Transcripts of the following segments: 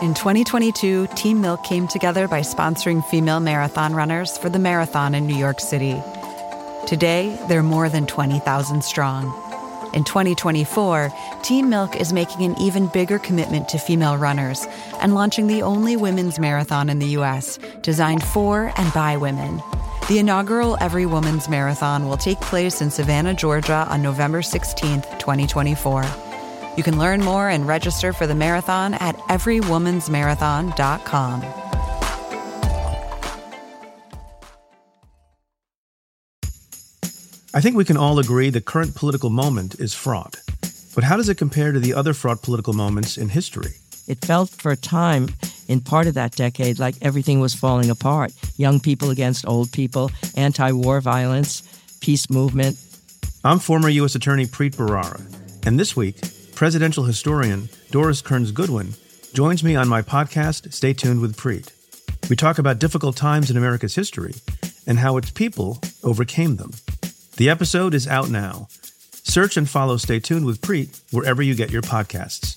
In 2022, Team Milk came together by sponsoring female marathon runners for the marathon in New York City. Today, they're more than 20,000 strong. In 2024, Team Milk is making an even bigger commitment to female runners and launching the only women's marathon in the U.S. designed for and by women. The inaugural Every Woman's Marathon will take place in Savannah, Georgia on November 16th, 2024. You can learn more and register for the marathon at everywomansmarathon.com. I think we can all agree the current political moment is fraught. But how does it compare to the other fraught political moments in history? It felt for a time, in part of that decade, like everything was falling apart. Young people against old people, anti-war violence, peace movement. I'm former U.S. Attorney Preet Bharara, and this week, presidential historian Doris Kearns Goodwin joins me on my podcast, Stay Tuned with Preet. We talk about difficult times in America's history and how its people overcame them. The episode is out now. Search and follow Stay Tuned with Preet wherever you get your podcasts.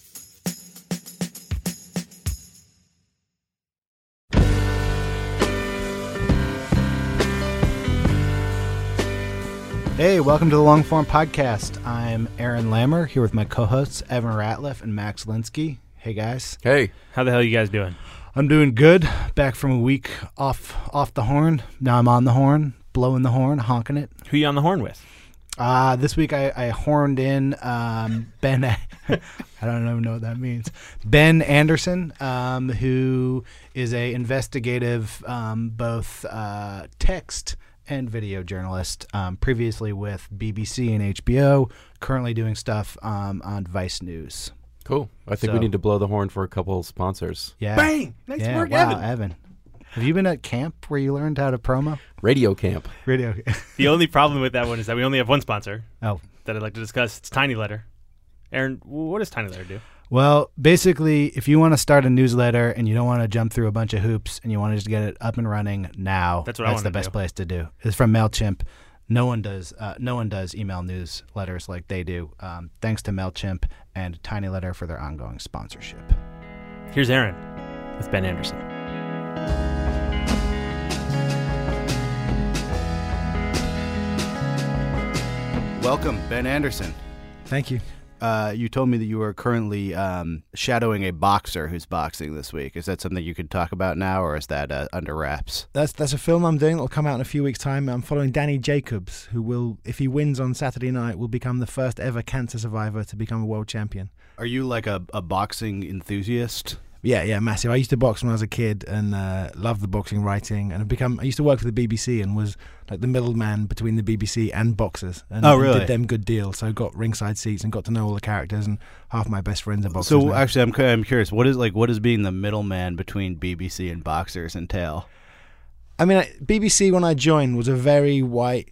Hey, welcome to the Long Form Podcast. I'm Aaron Lammer, here with my co-hosts Evan Ratliff and Max Linsky. Hey, guys. Hey. How the hell are you guys doing? I'm doing good. Back from a week off the horn. Now I'm on the horn, blowing the horn, honking it. Who are you on the horn with? This week I horned in Ben. I don't even know what that means. Ben Anderson, who is a investigative both text and video journalist, previously with BBC and HBO, currently doing stuff on Vice News. Cool. I think we need to blow the horn for a couple sponsors. Yeah. Bang! Nice work, wow, Evan. Have you been at camp where you learned how to promo? Radio Camp. Radio. The only problem with that one is that we only have one sponsor Oh. that I'd like to discuss. It's Tiny Letter. Aaron, what does Tiny Letter do? Well, basically, if you want to start a newsletter and you don't want to jump through a bunch of hoops and you want to just get it up and running now, That's the best place to do. It's from MailChimp. No one does email newsletters like they do. Thanks to MailChimp and Tiny Letter for their ongoing sponsorship. Here's Aaron with Ben Anderson. Welcome, Ben Anderson. Thank you. You told me that you are currently shadowing a boxer who's boxing this week. Is that something you could talk about now, or is that under wraps? That's a film I'm doing. It'll come out in a few weeks' time. I'm following Danny Jacobs, who will, if he wins on Saturday night, will become the first ever cancer survivor to become a world champion. Are you like a boxing enthusiast? Yeah, massive. I used to box when I was a kid and loved the boxing writing. And I used to work for the BBC and was like the middleman between the BBC and boxers. And, oh, really? And did them good deals. So got ringside seats and got to know all the characters. And half my best friends are boxers. So now. actually, I'm curious. What does being the middleman between BBC and boxers entail? I mean, BBC when I joined was a very white,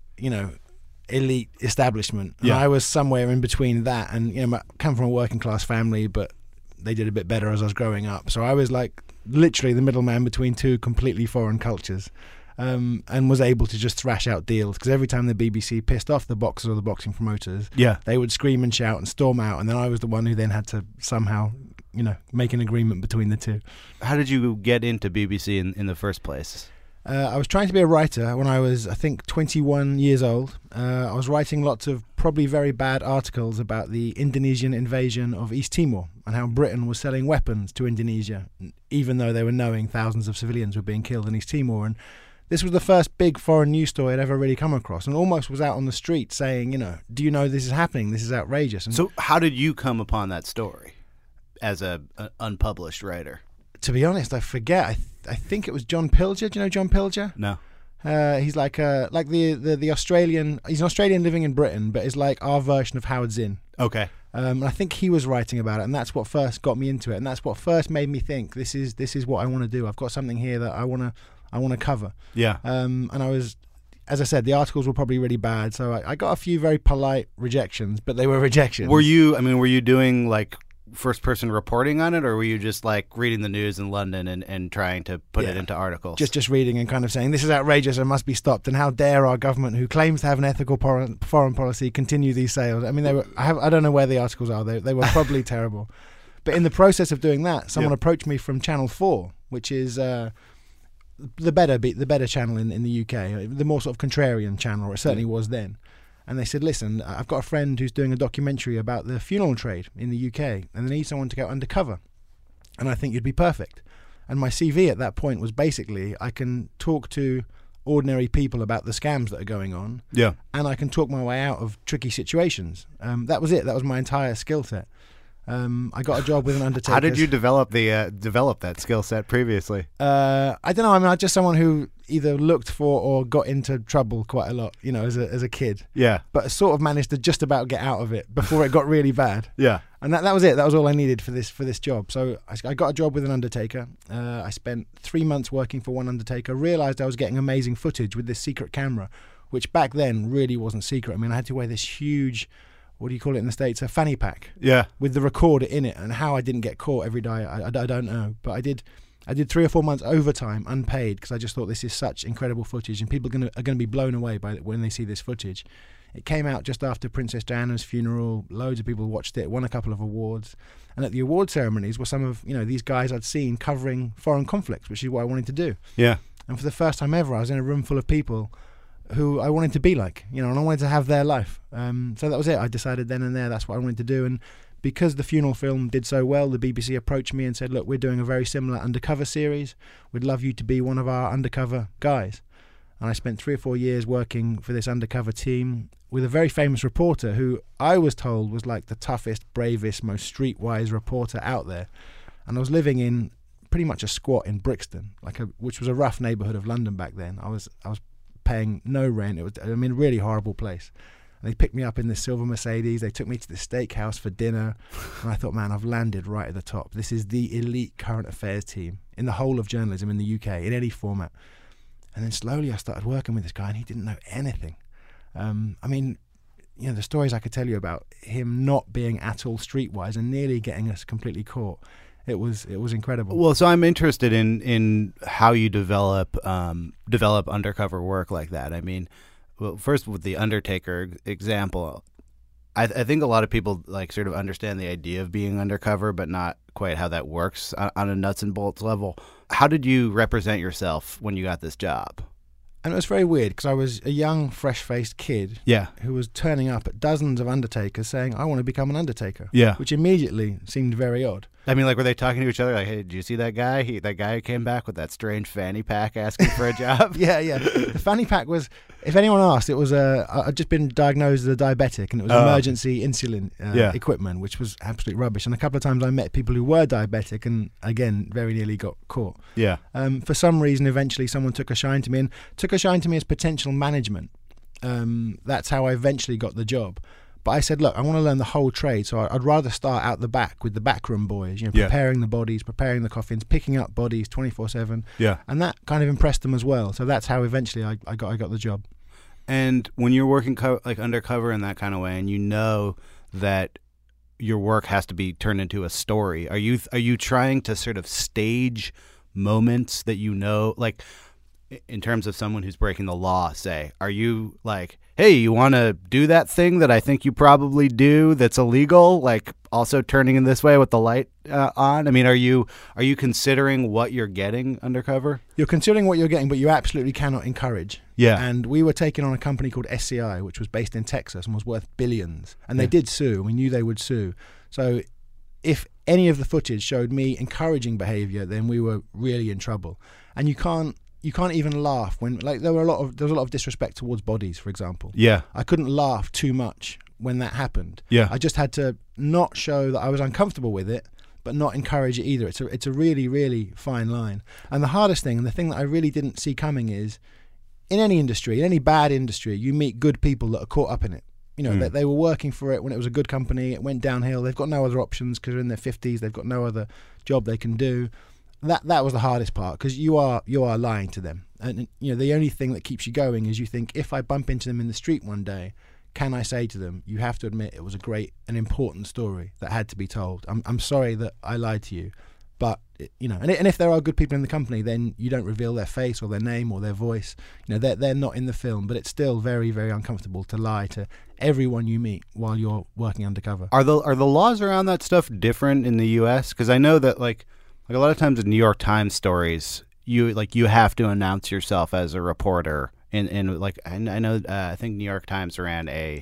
elite establishment. And I was somewhere in between that and I come from a working class family, but they did a bit better as I was growing up. So I was like literally the middleman between two completely foreign cultures, and was able to just thrash out deals, because every time the BBC pissed off the boxers or the boxing promoters, they would scream and shout and storm out, and then I was the one who then had to somehow make an agreement between the two. How did you get into BBC in the first place? I was trying to be a writer when I was, I think, 21 years old. I was writing lots of probably very bad articles about the Indonesian invasion of East Timor and how Britain was selling weapons to Indonesia, even though they were knowing thousands of civilians were being killed in East Timor. And this was the first big foreign news story I'd ever really come across, and almost was out on the street saying, do you know this is happening? This is outrageous. And so how did you come upon that story as an unpublished writer? To be honest, I forget. I think it was John Pilger. Do you know John Pilger? No. He's like the Australian. He's an Australian living in Britain, but is like our version of Howard Zinn. Okay. I think he was writing about it, and that's what first got me into it, and that's what first made me think this is what I want to do. I've got something here that I want to cover. Yeah. And I was, as I said, the articles were probably really bad, so I got a few very polite rejections, but they were rejections. Were you doing like first-person reporting on it, or were you just like reading the news in London and trying to put it into articles? Just reading and kind of saying, this is outrageous and must be stopped, and how dare our government, who claims to have an ethical foreign policy, continue these sales. I mean, I don't know where the articles are. They were probably terrible. But in the process of doing that, someone approached me from Channel 4, which is the better channel in the UK, the more sort of contrarian channel, or it certainly was then. And they said, listen, I've got a friend who's doing a documentary about the funeral trade in the UK, and they need someone to go undercover. And I think you'd be perfect. And my CV at that point was basically, I can talk to ordinary people about the scams that are going on, and I can talk my way out of tricky situations. That was it. That was my entire skill set. I got a job with an undertaker. How did you develop that skill set previously? I don't know. I mean, I'm just someone who either looked for or got into trouble quite a lot, as a kid. Yeah. But sort of managed to just about get out of it before it got really bad. Yeah. And that was it. That was all I needed for this job. So I got a job with an undertaker. I spent 3 months working for one undertaker. Realised I was getting amazing footage with this secret camera, which back then really wasn't secret. I mean, I had to wear this huge, what do you call it in the States, a fanny pack. Yeah. With the recorder in it, and how I didn't get caught every day, I don't know. But I did 3 or 4 months overtime, unpaid, because I just thought this is such incredible footage, and people are going to be blown away by it when they see this footage. It came out just after Princess Diana's funeral. Loads of people watched it, won a couple of awards. And at the award ceremonies were some of these guys I'd seen covering foreign conflicts, which is what I wanted to do. Yeah. And for the first time ever, I was in a room full of people who I wanted to be like, and I wanted to have their life. So that was it. I decided then and there that's what I wanted to do. And because the funeral film did so well, the BBC approached me and said, look, we're doing a very similar undercover series. We'd love you to be one of our undercover guys. And I spent 3 or 4 years working for this undercover team with a very famous reporter who I was told was like the toughest, bravest, most streetwise reporter out there. And I was living in pretty much a squat in Brixton, which was a rough neighbourhood of London back then. I was paying no rent. It was, a really horrible place. And they picked me up in this silver Mercedes. They took me to the steakhouse for dinner. And I thought, man, I've landed right at the top. This is the elite current affairs team in the whole of journalism in the UK, in any format. And then slowly I started working with this guy, and he didn't know anything. The stories I could tell you about him not being at all streetwise and nearly getting us completely caught. It was incredible. Well, so I'm interested in how you develop undercover work like that. I mean, well, first with the Undertaker example, I think a lot of people sort of understand the idea of being undercover, but not quite how that works on a nuts and bolts level. How did you represent yourself when you got this job? And it was very weird because I was a young, fresh-faced kid who was turning up at dozens of undertakers saying, I want to become an undertaker, which immediately seemed very odd. I mean, were they talking to each other hey, did you see that guy? That guy who came back with that strange fanny pack asking for a job? Yeah. The fanny pack was, if anyone asked, it was I'd just been diagnosed as a diabetic, and it was emergency insulin equipment, which was absolute rubbish. And a couple of times I met people who were diabetic and, again, very nearly got caught. Yeah. For some reason, eventually someone took a shine to me as potential management. That's how I eventually got the job. But I said, look, I want to learn the whole trade, so I'd rather start out the back with the backroom boys, preparing the bodies, preparing the coffins, picking up bodies 24/7. Yeah. And that kind of impressed them as well. So that's how eventually I got the job. And when you're working undercover in that kind of way, and you know that your work has to be turned into a story, are you trying to sort of stage moments that in terms of someone who's breaking the law, say, are you hey, you want to do that thing that I think you probably do that's illegal, also turning in this way with the light on? I mean, are you considering what you're getting undercover? You're considering what you're getting, but you absolutely cannot encourage. Yeah. And we were taking on a company called SCI, which was based in Texas and was worth billions. And they did sue. We knew they would sue. So if any of the footage showed me encouraging behavior, then we were really in trouble. And you can't even laugh when there was a lot of disrespect towards bodies, for example. Yeah. I couldn't laugh too much when that happened. Yeah. I just had to not show that I was uncomfortable with it, but not encourage it either. It's a really, really fine line. And the hardest thing, and the thing that I really didn't see coming, is in any industry, in any bad industry, you meet good people that are caught up in it. They were working for it when it was a good company. It went downhill. They've got no other options because they're in their 50s. They've got no other job they can do. That was the hardest part, because you are lying to them, and the only thing that keeps you going is you think, if I bump into them in the street one day, can I say to them, you have to admit it was a great and important story that had to be told. I'm sorry that I lied to you, but and if there are good people in the company, then you don't reveal their face or their name or their voice. They're not in the film, but it's still very, very uncomfortable to lie to everyone you meet while you're working undercover. Are the laws around that stuff different in the U.S.? Because I know that like a lot of times in New York Times stories, you have to announce yourself as a reporter. In like I know I think New York Times ran a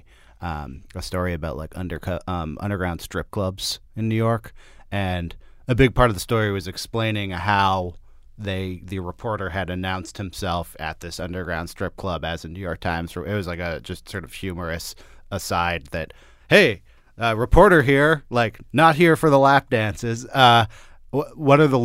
story about like underground strip clubs in New York, and a big part of the story was explaining how the reporter had announced himself at this underground strip club as a New York Times. It was like a just sort of humorous aside that, hey, reporter here, like not here for the lap dances. What are the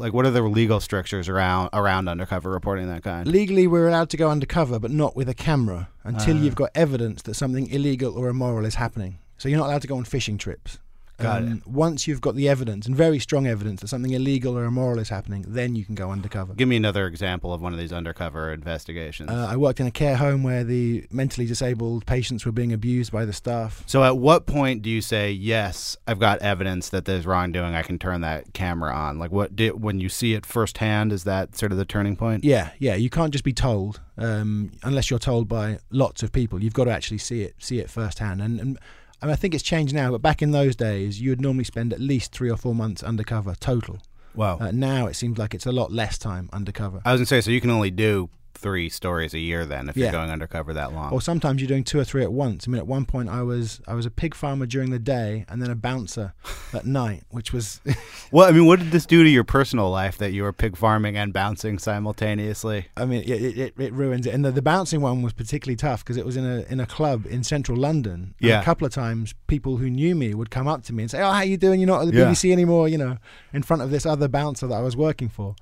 legal strictures around undercover reporting of that kind? Legally, we're allowed to go undercover, but not with a camera until you've got evidence that something illegal or immoral is happening. So you're not allowed to go on fishing trips. Got it. Once you've got the evidence, and very strong evidence, that something illegal or immoral is happening, then you can go undercover. Give me another example of one of these undercover investigations. I worked in a care home where the mentally disabled patients were being abused by the staff. So at what point do you say, yes, I've got evidence that there's wrongdoing, I can turn that camera on? Like when you see it firsthand, is that sort of the turning point? Yeah. You can't just be told, unless you're told by lots of people. You've got to actually see it firsthand. And I think it's changed now, but back in those days, you would normally spend at least 3 or 4 months undercover total. Wow. Now it seems like it's a lot less time undercover. I was going to say, so you can only do 3 stories a year then if you're going undercover that long. Or sometimes you're doing 2 or 3 at once. I mean, at one point I was a pig farmer during the day and then a bouncer at night, which was... Well, I mean, what did this do to your personal life that you were pig farming and bouncing simultaneously? I mean, it ruins it. And the bouncing one was particularly tough because it was in a club in central London. And a couple of times people who knew me would come up to me and say, "Oh, how you doing? You're not at the BBC anymore," in front of this other bouncer that I was working for.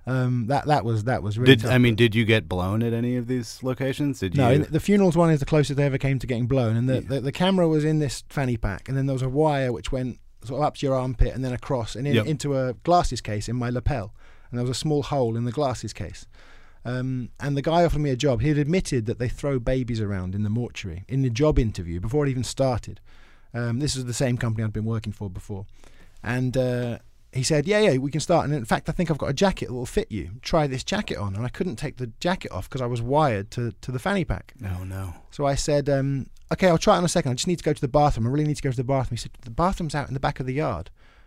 That was really tough. Did you get blown at any of these locations? The funerals one is the closest I ever came to getting blown, and the camera was in this fanny pack, and then there was a wire which went sort of up to your armpit and then across and into a glasses case in my lapel, and there was a small hole in the glasses case. And the guy offered me a job. He had admitted that they throw babies around in the mortuary in the job interview before it even started. This is the same company I'd been working for before, and he said, yeah, we can start. And in fact, I think I've got a jacket that will fit you. Try this jacket on. And I couldn't take the jacket off because I was wired to the fanny pack. No. So I said, okay, I'll try it in a second. I just need to go to the bathroom. I really need to go to the bathroom. He said, the bathroom's out in the back of the yard.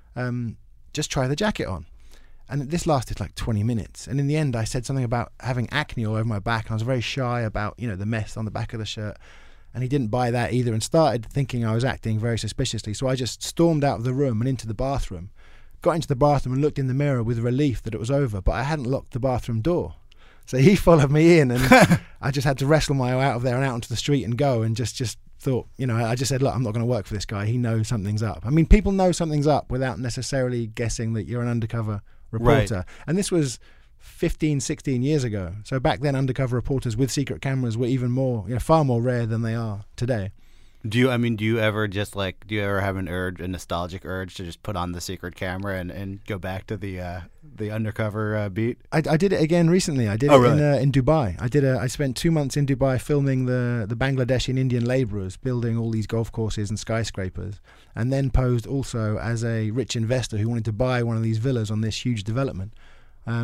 Just try the jacket on. And this lasted like 20 minutes. And in the end, I said something about having acne all over my back. And I was very shy about, the mess on the back of the shirt. And he didn't buy that either and started thinking I was acting very suspiciously. So I just stormed out of the room and into the bathroom. Got into the bathroom and looked in the mirror with relief that it was over, but I hadn't locked the bathroom door. So he followed me in, and I just had to wrestle my way out of there and out onto the street and go, and just thought, I just said, look, I'm not going to work for this guy. He knows something's up. I mean, people know something's up without necessarily guessing that you're an undercover reporter. Right. And this was 15, 16 years ago. So back then, undercover reporters with secret cameras were even more, far more rare than they are today. Do you ever have a nostalgic urge to just put on the secret camera and go back to the undercover beat? I did it again recently. I did in Dubai. I spent 2 months in Dubai filming the Bangladeshi and Indian labourers building all these golf courses and skyscrapers, and then posed also as a rich investor who wanted to buy one of these villas on this huge development. I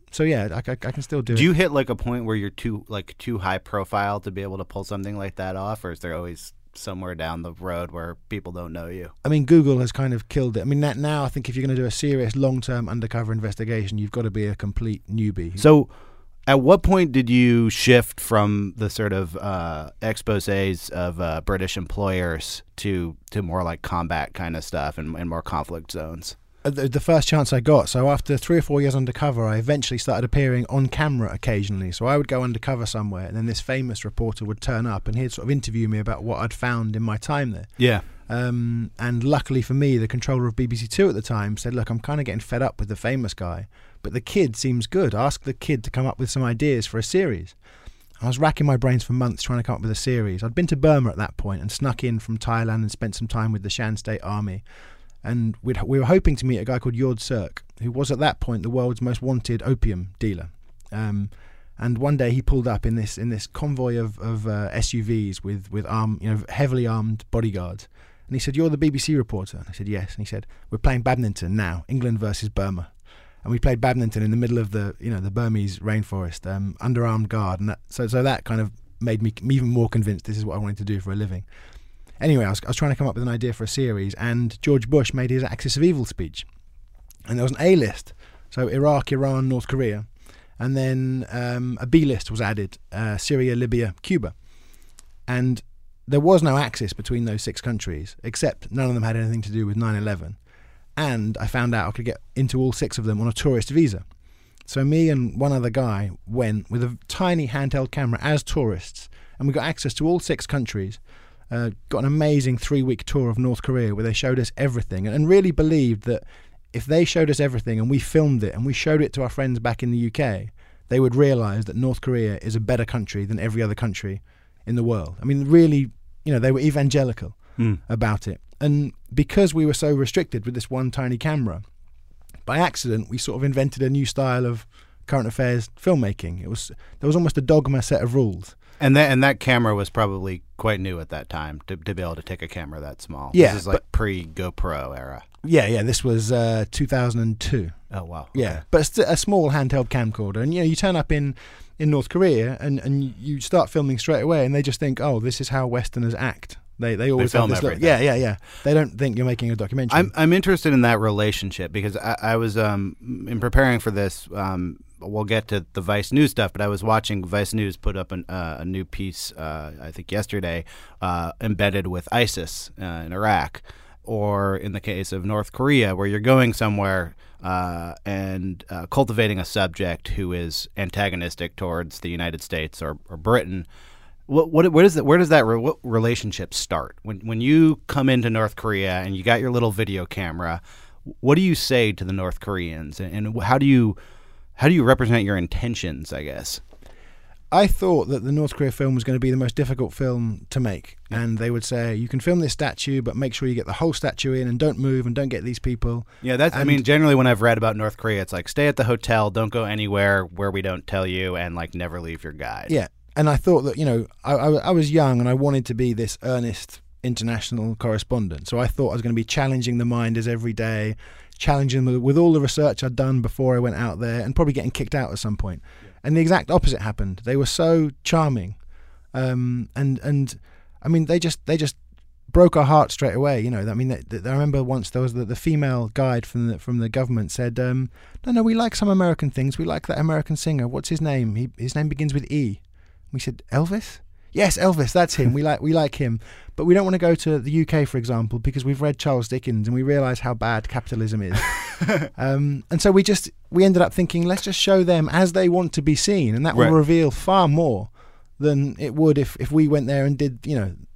can still do it. Do you hit like a point where you're too high profile to be able to pull something like that off, or is there always somewhere down the road where people don't know you? I mean, Google has kind of killed it. I mean, now I think if you're going to do a serious long-term undercover investigation, you've got to be a complete newbie. So at what point did you shift from the sort of exposés of British employers to more like combat kind of stuff and more conflict zones? The first chance I got. So after 3 or 4 years undercover, I eventually started appearing on camera occasionally. So I would go undercover somewhere, and then this famous reporter would turn up, and he'd sort of interview me about what I'd found in my time there. Yeah. And luckily for me, the controller of BBC Two at the time said, look, I'm kind of getting fed up with the famous guy, but the kid seems good. Ask the kid to come up with some ideas for a series. I was racking my brains for months trying to come up with a series. I'd been to Burma at that point and snuck in from Thailand and spent some time with the Shan State Army. And we were hoping to meet a guy called Jord Sirk, who was at that point the world's most wanted opium dealer. And one day he pulled up in this convoy of SUVs with heavily armed bodyguards. And he said, "You're the BBC reporter?" And I said, "Yes." And he said, "We're playing badminton now, England versus Burma." and we played badminton in the middle of the Burmese rainforest, under armed guard, and so that kind of made me even more convinced this is what I wanted to do for a living. Anyway, I was trying to come up with an idea for a series, and George Bush made his Axis of Evil speech, and there was an A list, so Iraq, Iran, North Korea, and then a B list was added, Syria, Libya, Cuba, and there was no axis between those 6 countries, except none of them had anything to do with 9/11. And I found out I could get into all 6 of them on a tourist visa. So me and one other guy went with a tiny handheld camera as tourists, and we got access to all 6 countries, got an amazing 3-week tour of North Korea where they showed us everything, and really believed that if they showed us everything and we filmed it and we showed it to our friends back in the UK, they would realise that North Korea is a better country than every other country in the world. I mean, really, they were evangelical about it. And because we were so restricted with this one tiny camera, by accident, we sort of invented a new style of current affairs filmmaking. There was almost a dogma set of rules. And that camera was probably quite new at that time to be able to take a camera that small. Yeah, this is like pre-GoPro era. Yeah, this was 2002. Oh, wow. Yeah, okay. But a small handheld camcorder. And, you turn up in North Korea and you start filming straight away, and they just think, oh, this is how Westerners act. They always film have this everything. Yeah. They don't think you're making a documentary. I'm interested in that relationship because I was in preparing for this. We'll get to the Vice News stuff, but I was watching Vice News put up a new piece, I think yesterday, embedded with ISIS in Iraq, or in the case of North Korea, where you're going somewhere and cultivating a subject who is antagonistic towards the United States or Britain. Where does that relationship start? When you come into North Korea and you got your little video camera, what do you say to the North Koreans, and how do you represent your intentions, I guess? I thought that the North Korea film was going to be the most difficult film to make, and they would say, you can film this statue, but make sure you get the whole statue in and don't move and don't get these people. Yeah, generally when I've read about North Korea, it's like, stay at the hotel, don't go anywhere where we don't tell you, and like never leave your guide. Yeah, and I thought that, I was young and I wanted to be this earnest international correspondent, so I thought I was going to be challenging the minders every day, challenging them with all the research I'd done before I went out there, and probably getting kicked out at some point. Yeah. And the exact opposite happened. They were so charming, and I mean, they just broke our hearts straight away. I remember once there was the female guide from the government said, no, we like some American things. We like that American singer. What's his name? His name begins with E. We said, Elvis? Yes, Elvis, that's him. We like him. But we don't want to go to the UK, for example, because we've read Charles Dickens and we realise how bad capitalism is. And so we ended up thinking, let's just show them as they want to be seen, and that will reveal far more than it would if we went there and did,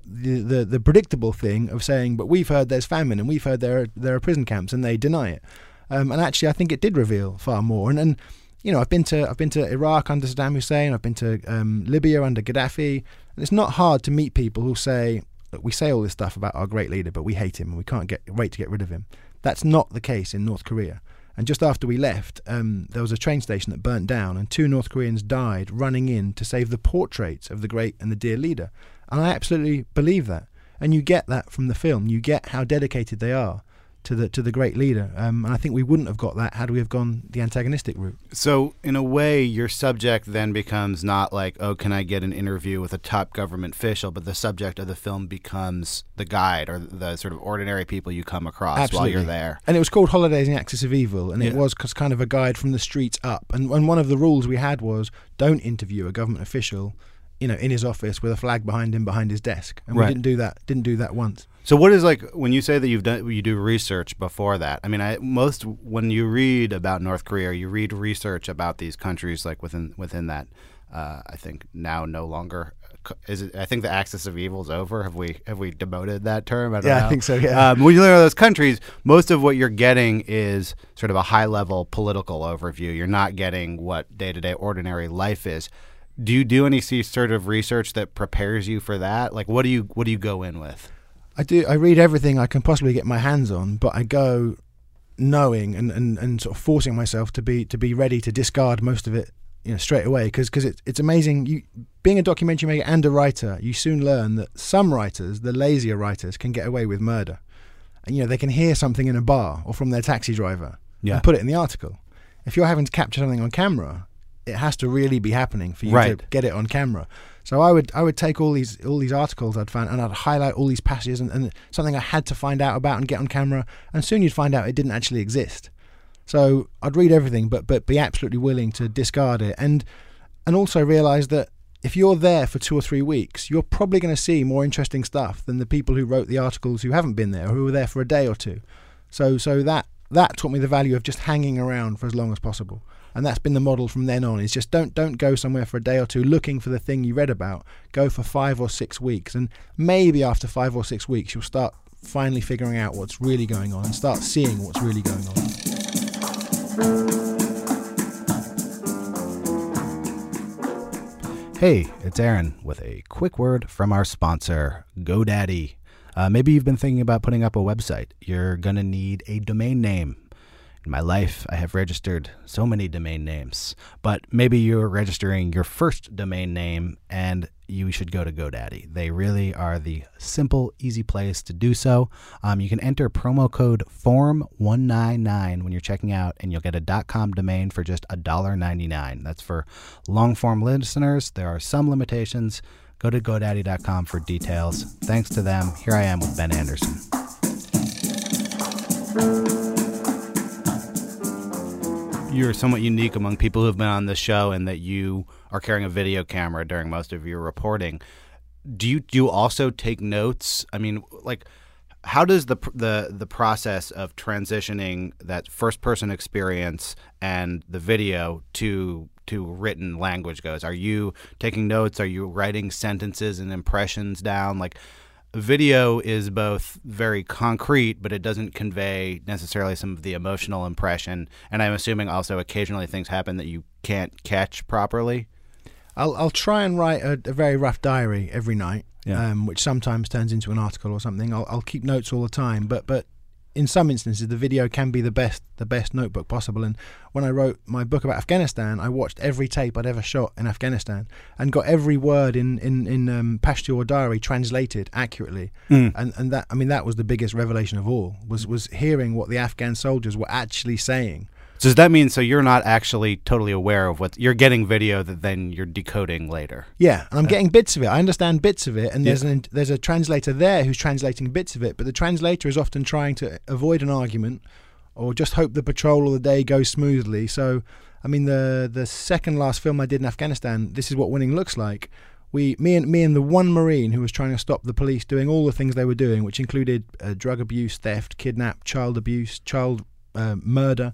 the predictable thing of saying, but we've heard there's famine and we've heard there are prison camps, and they deny it. And actually, I think it did reveal far more. And I've been to Iraq under Saddam Hussein. I've been to Libya under Gaddafi. And it's not hard to meet people who say, look, we say all this stuff about our great leader, but we hate him and we can't wait to get rid of him. That's not the case in North Korea. And just after we left, there was a train station that burnt down, and 2 North Koreans died running in to save the portraits of the great and the dear leader. And I absolutely believe that. And you get that from the film. You get how dedicated they are to the great leader, and I think we wouldn't have got that had we have gone the antagonistic route. So in a way, your subject then becomes not like, oh, can I get an interview with a top government official, but the subject of the film becomes the guide or the sort of ordinary people you come across. Absolutely. While you're there. And it was called Holidays in the Axis of Evil, and it was kind of a guide from the streets up. And one of the rules we had was, don't interview a government official in his office with a flag behind him behind his desk, and we didn't do that once. So what is, like, when you say that you do research before that? I mean, when you read about North Korea, you read research about these countries like within that. I think now no longer is it. I think the Axis of Evil is over. Have we demoted that term? I don't know. I think so. Yeah. When you look at those countries, most of what you're getting is sort of a high level political overview. You're not getting what day-to-day ordinary life is. Do you do any sort of research that prepares you for that? Like, what do you go in with? I do. I read everything I can possibly get my hands on, but I go knowing and sort of forcing myself to be ready to discard most of it, straight away. Because it's amazing. Being a documentary maker and a writer, you soon learn that some writers, the lazier writers, can get away with murder. And they can hear something in a bar or from their taxi driver and put it in the article. if you're having to capture something on camera, it has to really be happening for you Right. to get it on camera. So I would take all these articles I'd found, and I'd highlight all these passages and something I had to find out about and get on camera, and soon you'd find out it didn't actually exist. So I'd read everything, but be absolutely willing to discard it, and also realize that if you're there for 2 or 3 weeks, you're probably going to see more interesting stuff than the people who wrote the articles who haven't been there, or who were there for a day or two. So that taught me the value of just hanging around for as long as possible. And that's been the model from then on, is just don't go somewhere for a day or two looking for the thing you read about. Go for 5 or 6 weeks. And maybe after 5 or 6 weeks, you'll start finally figuring out what's really going on and start seeing what's really going on. Hey, it's Aaron with a quick word from our sponsor, GoDaddy. Maybe you've been thinking about putting up a website. You're going to need a domain name. In my life, I have registered so many domain names, but maybe you're registering your first domain name and you should go to GoDaddy. They really are the simple, easy place to do so. You can enter promo code FORM199 when you're checking out, and you'll get a .com domain for just $1.99. That's for long-form listeners. There are some limitations. Go to GoDaddy.com for details. Thanks to them, here I am with Ben Anderson. You're somewhat unique among people who have been on this show in that you are carrying a video camera during most of your reporting. Do you also take notes? I mean, like, how does the process of transitioning that first person experience and the video to written language goes? Are you taking notes? Are you writing sentences and impressions down? Like, video is both very concrete, but it doesn't convey necessarily some of the emotional impression. And I'm assuming also occasionally things happen that you can't catch properly. I'll try and write a very rough diary every night, which sometimes turns into an article or something. I'll keep notes all the time, but in some instances the video can be the best notebook possible. And when I wrote my book about Afghanistan, I watched every tape I'd ever shot in Afghanistan and got every word in Pashto or diary translated accurately. And that, I mean, that was the biggest revelation of all, was hearing what the Afghan soldiers were actually saying. So does that mean you're not actually totally aware of what you're getting video that then you're decoding later? Yeah, and I'm getting bits of it. I understand bits of it, and there's a translator there who's translating bits of it, but the translator is often trying to avoid an argument or just hope the patrol or the day goes smoothly. So, I mean, the second last film I did in Afghanistan, This Is What Winning Looks Like, me and the one Marine who was trying to stop the police doing all the things they were doing, which included drug abuse, theft, kidnap, child abuse, child murder.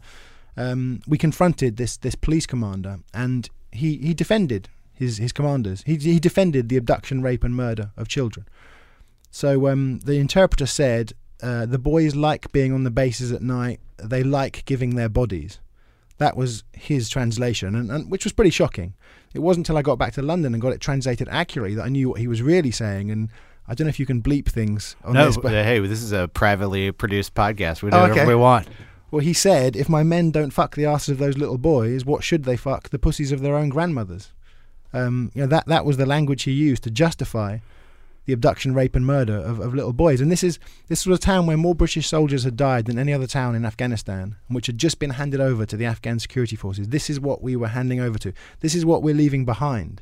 We confronted this police commander, and he defended his commanders. He defended the abduction, rape, and murder of children. So the interpreter said, the boys like being on the bases at night. They like giving their bodies. That was his translation, and which was pretty shocking. It wasn't until I got back to London and got it translated accurately that I knew what he was really saying. And I don't know if you can bleep things on this. But hey, this is a privately produced podcast. We do whatever we want. Well, he said, if my men don't fuck the asses of those little boys, what should they fuck? The pussies of their own grandmothers. That was the language he used to justify the abduction, rape, and murder of little boys. And this was a town where more British soldiers had died than any other town in Afghanistan, which had just been handed over to the Afghan security forces. This is what we were handing over to. This is what we're leaving behind.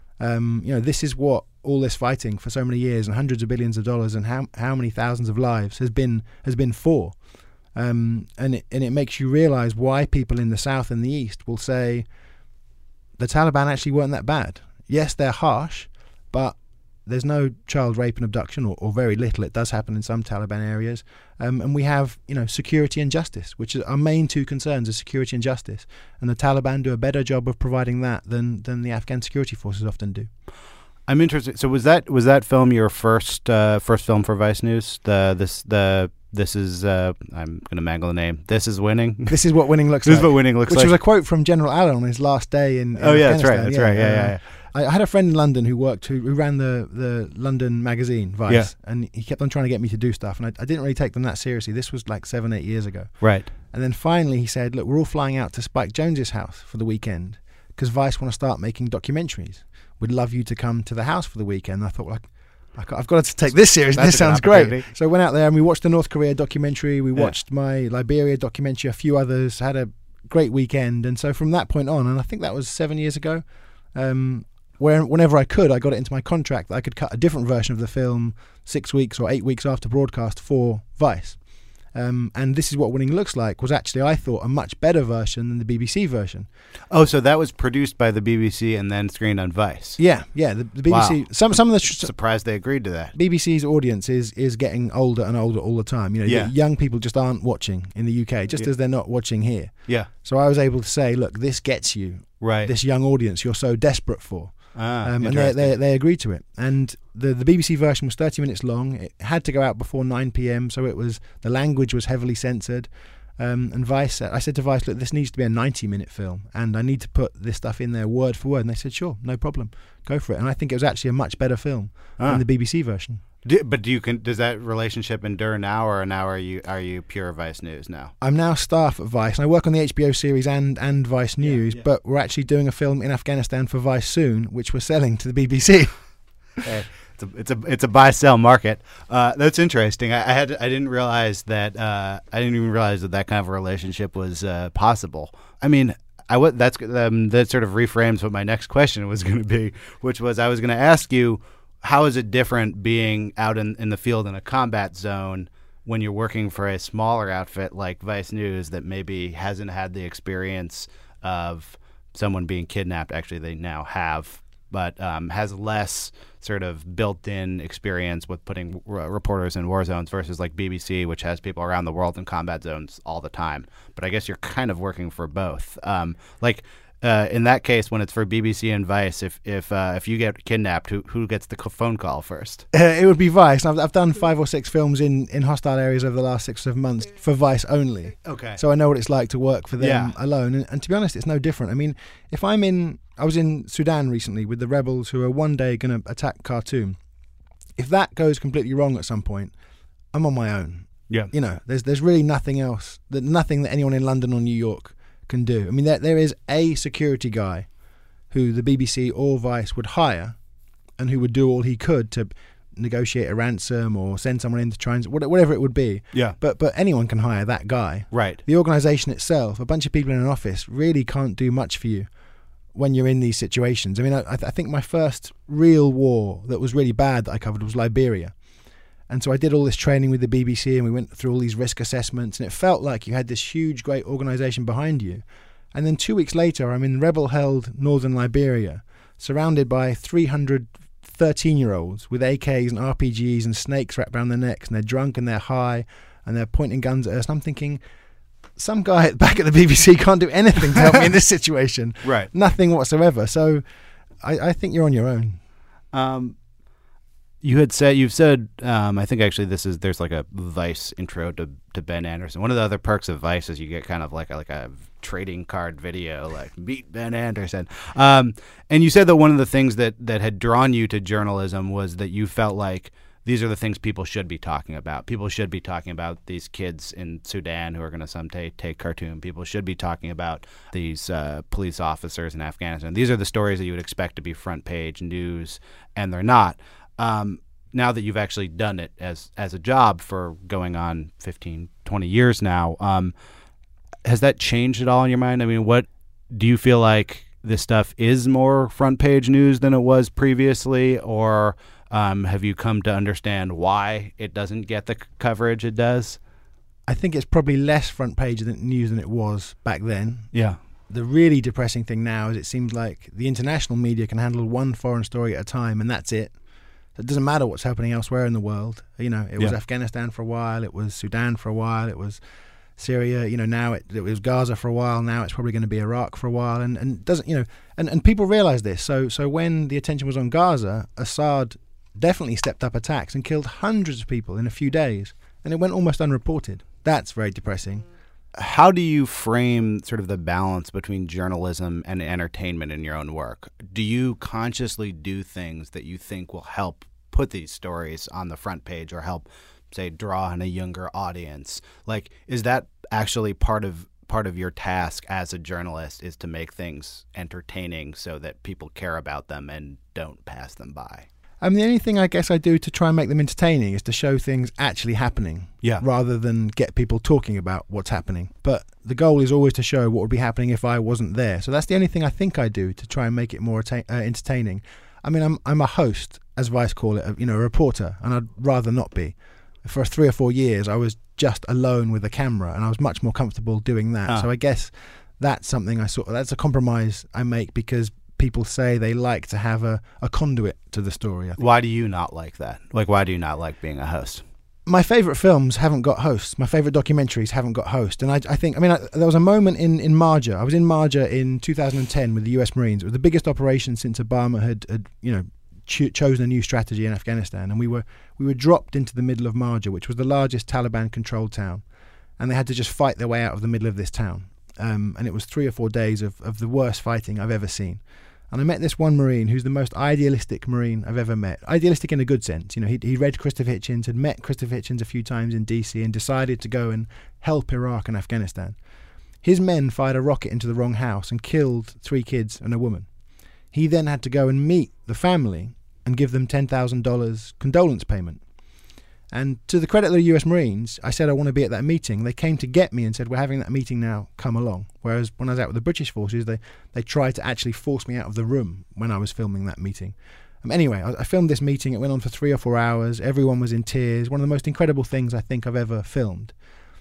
This is what all this fighting for so many years and hundreds of billions of dollars and how many thousands of lives has been for. And it makes you realize why people in the South and the East will say the Taliban actually weren't that bad. Yes, they're harsh, but there's no child rape and abduction, or very little. It does happen in some Taliban areas. And we have, security and justice, which are our main two concerns, are security and justice. And the Taliban do a better job of providing that than the Afghan security forces often do. I'm interested. So was that film your first film for Vice News? This is I'm going to mangle the name. This is winning. This is what winning looks like. This is what winning looks like. Which was a quote from General Allen on his last day in Afghanistan. That's right. Yeah. I had a friend in London who ran the London magazine Vice, and he kept on trying to get me to do stuff, and I didn't really take them that seriously. This was like 7-8 years ago. Right. And then finally he said, "Look, we're all flying out to Spike Jonze's house for the weekend because Vice want to start making documentaries. We'd love you to come to the house for the weekend." And I thought, well, I've got to take this seriously. This sounds great. So I went out there and we watched the North Korea documentary. We watched my Liberia documentary, a few others. Had great weekend. And so from that point on, and I think that was 7 years ago, whenever I could, I got it into my contract that I could cut a different version of the film 6 weeks or 8 weeks after broadcast for Vice. And This Is What Winning Looks Like was actually, I thought, a much better version than the BBC version. Oh, so that was produced by the BBC and then screened on Vice. Yeah. The BBC. Wow. Some of the surprised they agreed to that. BBC's audience is getting older and older all the time. Young people just aren't watching in the UK, just as they're not watching here. Yeah. So I was able to say, look, this gets you this young audience you're so desperate for. And they agreed to it. And the BBC version was 30 minutes long. It had to go out before 9 p.m, so the language was heavily censored. And Vice, I said to Vice, look, this needs to be a 90-minute film, and I need to put this stuff in there word for word. And they said, sure, no problem, go for it. And I think it was actually a much better film than the BBC version. Does that relationship endure now, or now are you pure Vice News now? I'm now staff at Vice, and I work on the HBO series and Vice News. Yeah. But we're actually doing a film in Afghanistan for Vice soon, which we're selling to the BBC. Hey, it's a buy sell market. That's interesting. I didn't realize that. I didn't even realize that kind of a relationship was possible. I mean, that sort of reframes what my next question was going to be, which was I was going to ask you, how is it different being out in the field in a combat zone when you're working for a smaller outfit like Vice News that maybe hasn't had the experience of someone being kidnapped? Actually, they now have, but has less sort of built-in experience with putting reporters in war zones versus like BBC, which has people around the world in combat zones all the time. But I guess you're kind of working for both. In that case, when it's for BBC and Vice, if you get kidnapped, who gets the phone call first? It would be Vice. I've done 5 or 6 films in hostile areas over the last 6 or 7 months for Vice only. Okay. So I know what it's like to work for them alone. And to be honest, it's no different. I mean, I was in Sudan recently with the rebels who are one day going to attack Khartoum. If that goes completely wrong at some point, I'm on my own. Yeah. There's really nothing else, nothing that anyone in London or New York can do. I mean, there is a security guy who the BBC or Vice would hire and who would do all he could to negotiate a ransom or send someone in to try and whatever it would be. Yeah. But anyone can hire that guy. Right. The organisation itself, a bunch of people in an office, really can't do much for you when you're in these situations. I mean, I think my first real war that was really bad that I covered was Liberia. And so I did all this training with the BBC and we went through all these risk assessments, and it felt like you had this huge, great organisation behind you. And then 2 weeks later, I'm in rebel-held northern Liberia, surrounded by 300 13-year-olds with AKs and RPGs and snakes wrapped around their necks, and they're drunk and they're high and they're pointing guns at us. And I'm thinking, some guy back at the BBC can't do anything to help me in this situation. Right. Nothing whatsoever. So I think you're on your own. You've said, I think actually there's like a Vice intro to Ben Anderson. One of the other perks of Vice is you get kind of like a trading card video, like meet Ben Anderson. And you said that one of the things that had drawn you to journalism was that you felt like these are the things people should be talking about. People should be talking about these kids in Sudan who are going to someday take Khartoum. People should be talking about these police officers in Afghanistan. These are the stories that you would expect to be front page news, and they're not. Now that you've actually done it as a job for going on 15, 20 years now, has that changed at all in your mind? I mean, what do you feel like this stuff is more front page news than it was previously, or have you come to understand why it doesn't get the coverage it does? I think it's probably less front page news than it was back then. Yeah. The really depressing thing now is it seems like the international media can handle one foreign story at a time, and that's it. It doesn't matter what's happening elsewhere in the world. It was Afghanistan for a while, it was Sudan for a while, it was Syria, now it was Gaza for a while, now it's probably going to be Iraq for a while, and doesn't, and people realize this. So when the attention was on Gaza, Assad definitely stepped up attacks and killed hundreds of people in a few days, and it went almost unreported. That's very depressing. How do you frame sort of the balance between journalism and entertainment in your own work? Do you consciously do things that you think will help put these stories on the front page or help, say, draw in a younger audience? Like, is that actually part of your task as a journalist, is to make things entertaining so that people care about them and don't pass them by? I mean, the only thing I guess I do to try and make them entertaining is to show things actually happening, rather than get people talking about what's happening. But the goal is always to show what would be happening if I wasn't there. So that's the only thing I think I do to try and make it more entertaining. I mean, I'm a host, as Vice call it, a reporter, and I'd rather not be. For 3 or 4 years, I was just alone with a camera, and I was much more comfortable doing that. So I guess that's something that's a compromise I make, because people say they like to have a conduit to the story. Why do you not like that? Like, why do you not like being a host? My favourite films haven't got hosts. My favourite documentaries haven't got hosts. And I think, there was a moment in Marja. I was in Marja in 2010 with the US Marines. It was the biggest operation since Obama had chosen a new strategy in Afghanistan. And we were dropped into the middle of Marja, which was the largest Taliban-controlled town. And they had to just fight their way out of the middle of this town. And it was 3 or 4 days of the worst fighting I've ever seen. And I met this one Marine who's the most idealistic Marine I've ever met. Idealistic in a good sense. He read Christopher Hitchens, had met Christopher Hitchens a few times in DC, and decided to go and help Iraq and Afghanistan. His men fired a rocket into the wrong house and killed 3 kids and a woman. He then had to go and meet the family and give them $10,000 condolence payment. And to the credit of the US Marines, I said I want to be at that meeting. They came to get me and said, we're having that meeting now, come along. Whereas when I was out with the British forces, they tried to actually force me out of the room when I was filming that meeting. Anyway, I filmed this meeting. It went on for 3 or 4 hours. Everyone was in tears. One of the most incredible things I think I've ever filmed.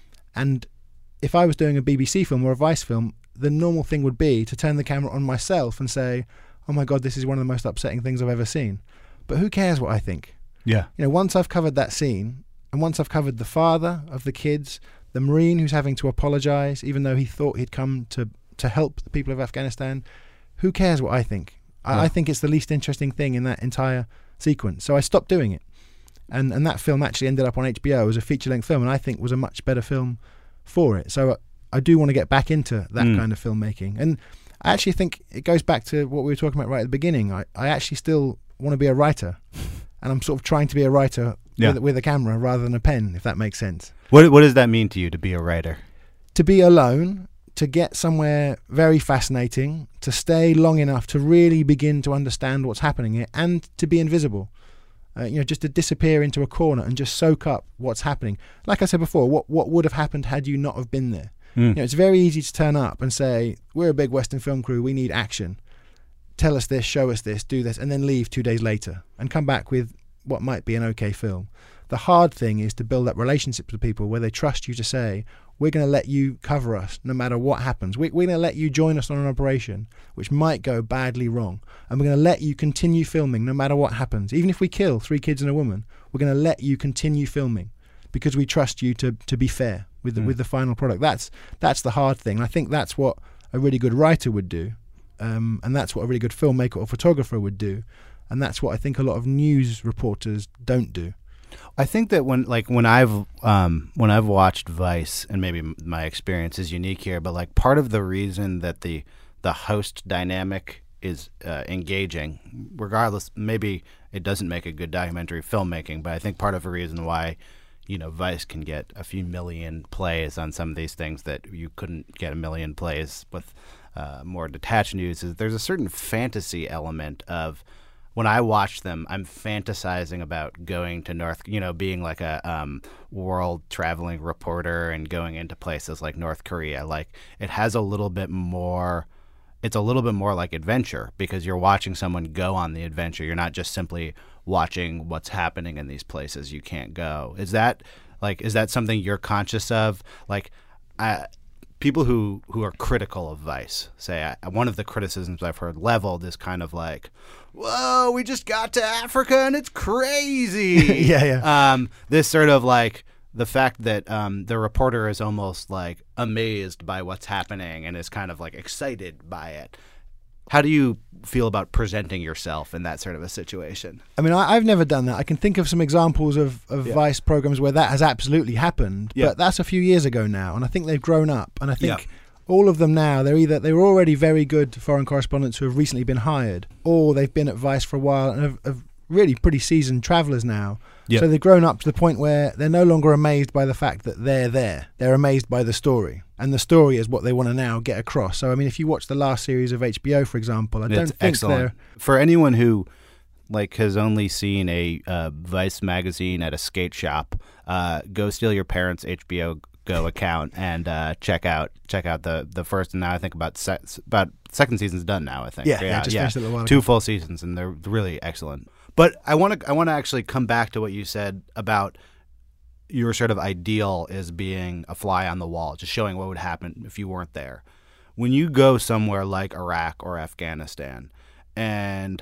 And if I was doing a BBC film or a Vice film, the normal thing would be to turn the camera on myself and say, oh my God, this is one of the most upsetting things I've ever seen. But who cares what I think? Yeah. Once I've covered that scene, and once I've covered the father of the kids, the Marine who's having to apologize, even though he thought he'd come to help the people of Afghanistan, who cares what I think? I think it's the least interesting thing in that entire sequence. So I stopped doing it. And that film actually ended up on HBO as a feature-length film, and I think was a much better film for it. So I do want to get back into that kind of filmmaking. And I actually think it goes back to what we were talking about right at the beginning. I actually still want to be a writer. And I'm sort of trying to be a writer with a camera rather than a pen, if that makes sense. What does that mean to you, to be a writer? To be alone, to get somewhere very fascinating, to stay long enough to really begin to understand what's happening here, and to be invisible. Just to disappear into a corner and just soak up what's happening. Like I said before, what would have happened had you not have been there? It's very easy to turn up and say, we're a big Western film crew, we need action. Tell us this, show us this, do this, and then leave 2 days later and come back with what might be an okay film. The hard thing is to build up relationships with people where they trust you to say, we're going to let you cover us no matter what happens. We're going to let you join us on an operation which might go badly wrong. And we're going to let you continue filming no matter what happens. Even if we kill 3 kids and a woman, we're going to let you continue filming because we trust you to be fair with the final product. That's the hard thing. I think that's what a really good writer would do. And that's what a really good filmmaker or photographer would do, and that's what I think a lot of news reporters don't do. I think that when I've watched Vice, and maybe my experience is unique here, but like part of the reason that the host dynamic is engaging, regardless, maybe it doesn't make a good documentary filmmaking, but I think part of the reason why Vice can get a few million plays on some of these things that you couldn't get a million plays with more detached news is there's a certain fantasy element of when I watch them, I'm fantasizing about going to being like a world traveling reporter and going into places like North Korea. Like it has a little bit more, it's a little bit more like adventure because you're watching someone go on the adventure. You're not just simply watching what's happening in these places you can't go. Is that something you're conscious of? Like, people who are critical of Vice say one of the criticisms I've heard leveled is kind of like, whoa, we just got to Africa and it's crazy. Yeah. This sort of like the fact that the reporter is almost like amazed by what's happening and is kind of like excited by it. How do you feel about presenting yourself in that sort of a situation? I mean, I've never done that. I can think of some examples of Vice programs where that has absolutely happened, but that's a few years ago now, and I think they've grown up. And I think all of them now, they were already very good foreign correspondents who have recently been hired, or they've been at Vice for a while and have really pretty seasoned travelers now. So they've grown up to the point where they're no longer amazed by the fact that they're there. They're amazed by the story. And the story is what they want to now get across. So, I mean, if you watch the last series of HBO, for example, I don't think excellent. For anyone who like has only seen a Vice magazine at a skate shop, go steal your parents' HBO Go account and check out the first, and now I think about second season's done now. I think just finished it a little while ago. 2 full seasons, and they're really excellent. But I want to actually come back to what you said about your sort of ideal is being a fly on the wall, just showing what would happen if you weren't there. When you go somewhere like Iraq or Afghanistan, and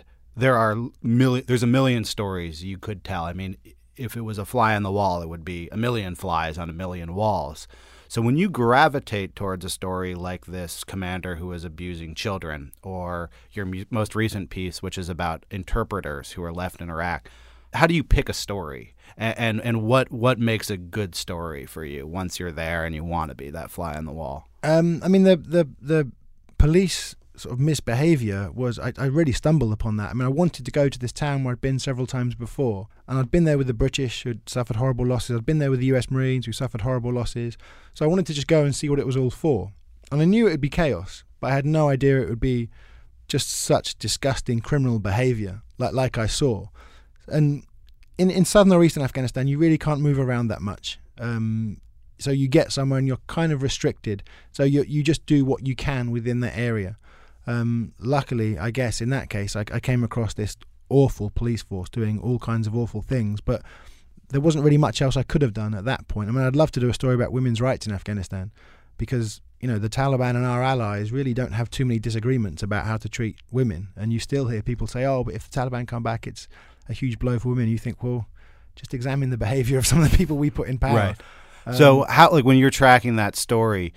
there's a million stories you could tell. I mean, if it was a fly on the wall, it would be a million flies on a million walls. So when you gravitate towards a story like this commander who is abusing children, or your most recent piece, which is about interpreters who are left in Iraq, how do you pick a story? And what makes a good story for you once you're there and you want to be that fly on the wall? I mean, the police sort of misbehavior was, I really stumbled upon that. I mean, I wanted to go to this town where I'd been several times before, and I'd been there with the British who'd suffered horrible losses. I'd been there with the US Marines who suffered horrible losses. So I wanted to just go and see what it was all for. And I knew it would be chaos, but I had no idea it would be just such disgusting criminal behavior like I saw. And in southern or eastern Afghanistan, you really can't move around that much. So you get somewhere and you're kind of restricted. So you just do what you can within that area. Luckily, I guess in that case, I came across this awful police force doing all kinds of awful things, but there wasn't really much else I could have done at that point. I mean, I'd love to do a story about women's rights in Afghanistan, because the Taliban and our allies really don't have too many disagreements about how to treat women, and you still hear people say, "Oh, but if the Taliban come back, it's a huge blow for women." You think, well, just examine the behavior of some of the people we put in power. Right. So how, like, when you're tracking that story,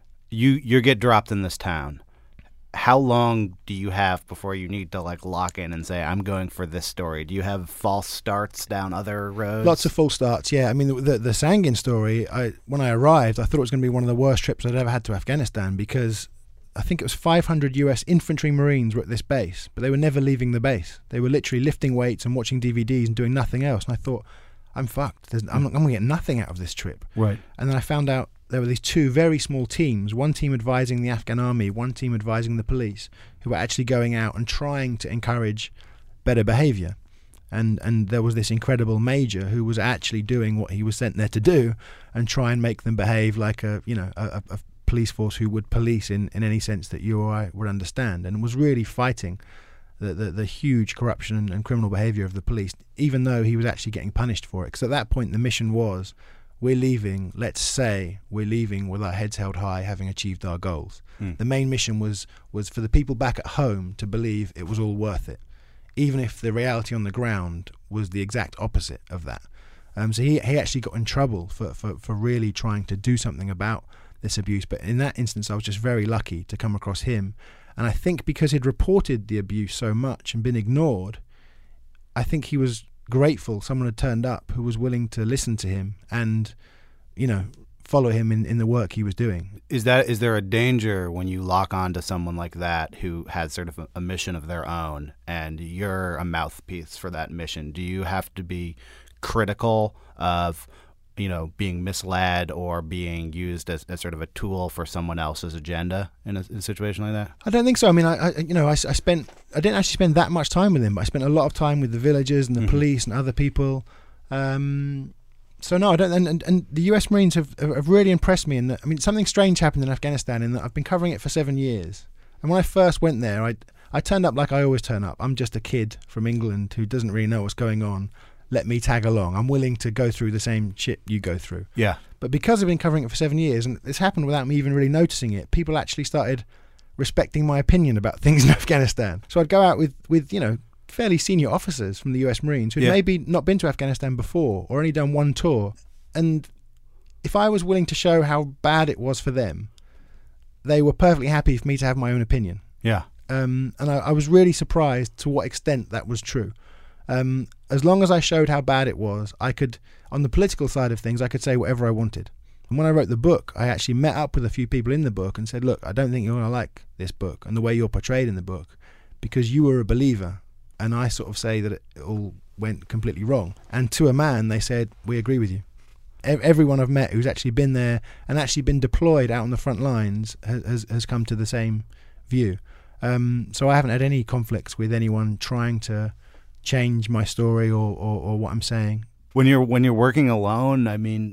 you get dropped in this town. How long do you have before you need to lock in and say, I'm going for this story? Do you have false starts down other roads? Lots of false starts, yeah. I mean, the Sangin story, when I arrived, I thought it was going to be one of the worst trips I'd ever had to Afghanistan, because I think it was 500 US infantry Marines were at this base, but they were never leaving the base. They were literally lifting weights and watching DVDs and doing nothing else. And I thought, I'm fucked. I'm going to get nothing out of this trip. Right. And then I found out there were these 2 very small teams, one team advising the Afghan army, one team advising the police, who were actually going out and trying to encourage better behavior. And there was this incredible major who was actually doing what he was sent there to do and try and make them behave like a police force who would police in any sense that you or I would understand, and was really fighting the huge corruption and criminal behavior of the police, even though he was actually getting punished for it. Because at that point the mission was, we're leaving, let's say we're leaving with our heads held high, having achieved our goals. The main mission was for the people back at home to believe it was all worth it, even if the reality on the ground was the exact opposite of that. So he actually got in trouble for really trying to do something about this abuse. But in that instance, I was just very lucky to come across him. And I think because he'd reported the abuse so much and been ignored, I think he was grateful someone had turned up who was willing to listen to him and, follow him in the work he was doing. Is there a danger when you lock on to someone like that who has sort of a mission of their own and you're a mouthpiece for that mission? Do you have to be critical of being misled or being used as sort of a tool for someone else's agenda in a situation like that? I don't think so. I mean, I didn't actually spend that much time with him, but I spent a lot of time with the villagers and the police and other people. So no, I don't. And the US Marines have really impressed me. And something strange happened in Afghanistan in that I've been covering it for 7 years. And when I first went there, I turned up like I always turn up. I'm just a kid from England who doesn't really know what's going on. Let me tag along. I'm willing to go through the same shit you go through. Yeah. But because I've been covering it for 7 years, and this happened without me even really noticing it, people actually started respecting my opinion about things in Afghanistan. So I'd go out with fairly senior officers from the US Marines who'd maybe not been to Afghanistan before or only done one tour. And if I was willing to show how bad it was for them, they were perfectly happy for me to have my own opinion. Yeah. And I was really surprised to what extent that was true. As long as I showed how bad it was, I could, on the political side of things, I could say whatever I wanted. And when I wrote the book, I actually met up with a few people in the book and said, look, I don't think you're going to like this book and the way you're portrayed in the book, because you were a believer, and I sort of say that it all went completely wrong. And to a man, they said, we agree with you. Everyone I've met who's actually been there and actually been deployed out on the front lines has come to the same view. So I haven't had any conflicts with anyone trying to change my story or what I'm saying. When you're working alone, I mean,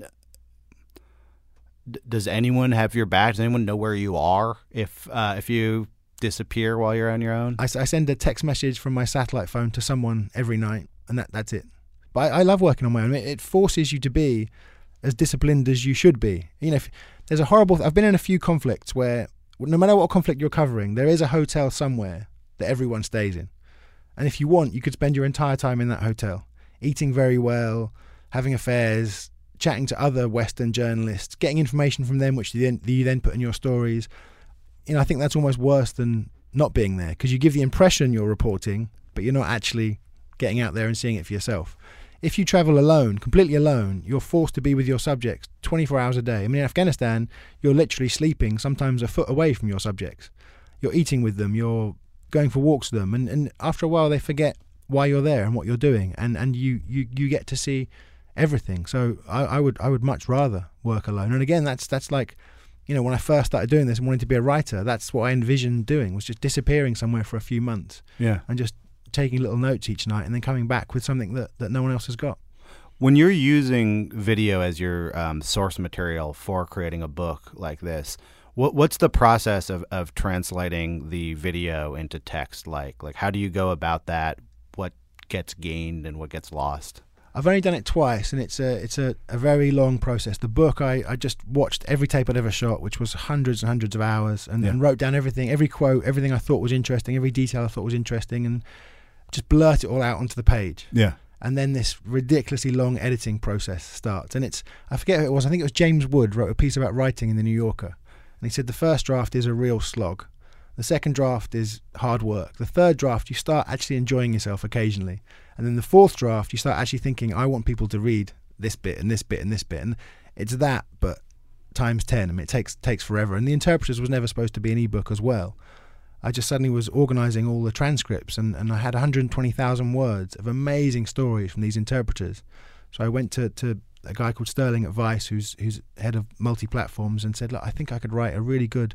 does anyone have your back? Does anyone know where you are if you disappear while you're on your own? I send a text message from my satellite phone to someone every night, and that's it. But I love working on my own. It forces you to be as disciplined as you should be. You know, if there's a horrible... I've been in a few conflicts where no matter what conflict you're covering, there is a hotel somewhere that everyone stays in. And if you want, you could spend your entire time in that hotel, eating very well, having affairs, chatting to other Western journalists, getting information from them, which you then put in your stories. You know, I think that's almost worse than not being there, because you give the impression you're reporting, but you're not actually getting out there and seeing it for yourself. If you travel alone, completely alone, you're forced to be with your subjects 24 hours a day. I mean, in Afghanistan, you're literally sleeping sometimes a foot away from your subjects. You're eating with them, you're going for walks with them, and after a while they forget why you're there and what you're doing, and you get to see everything. So I would much rather work alone. And again, that's like, you know, when I first started doing this and wanting to be a writer, that's what I envisioned doing, was just disappearing somewhere for a few months. Yeah. And just taking little notes each night and then coming back with something that no one else has got. When you're using video as your source material for creating a book like this, what's the process of translating the video into text like? Like, how do you go about that? What gets gained and what gets lost? I've only done it twice, and it's a very long process. The book, I just watched every tape I'd ever shot, which was hundreds and hundreds of hours, and wrote down everything, every quote, everything I thought was interesting, every detail I thought was interesting, and just blurt it all out onto the page. Yeah. And then this ridiculously long editing process starts. And I forget who it was. I think it was James Wood wrote a piece about writing in the New Yorker. And he said the first draft is a real slog. The second draft is hard work. The third draft, you start actually enjoying yourself occasionally. And then the fourth draft, you start actually thinking, I want people to read this bit and this bit and this bit. And it's that, but times 10. I mean, it takes forever. And The Interpreters was never supposed to be an ebook as well. I just suddenly was organising all the transcripts, and I had 120,000 words of amazing stories from these interpreters. So I went to a guy called Sterling at Vice, who's head of multi-platforms, and said, look, I think I could write a really good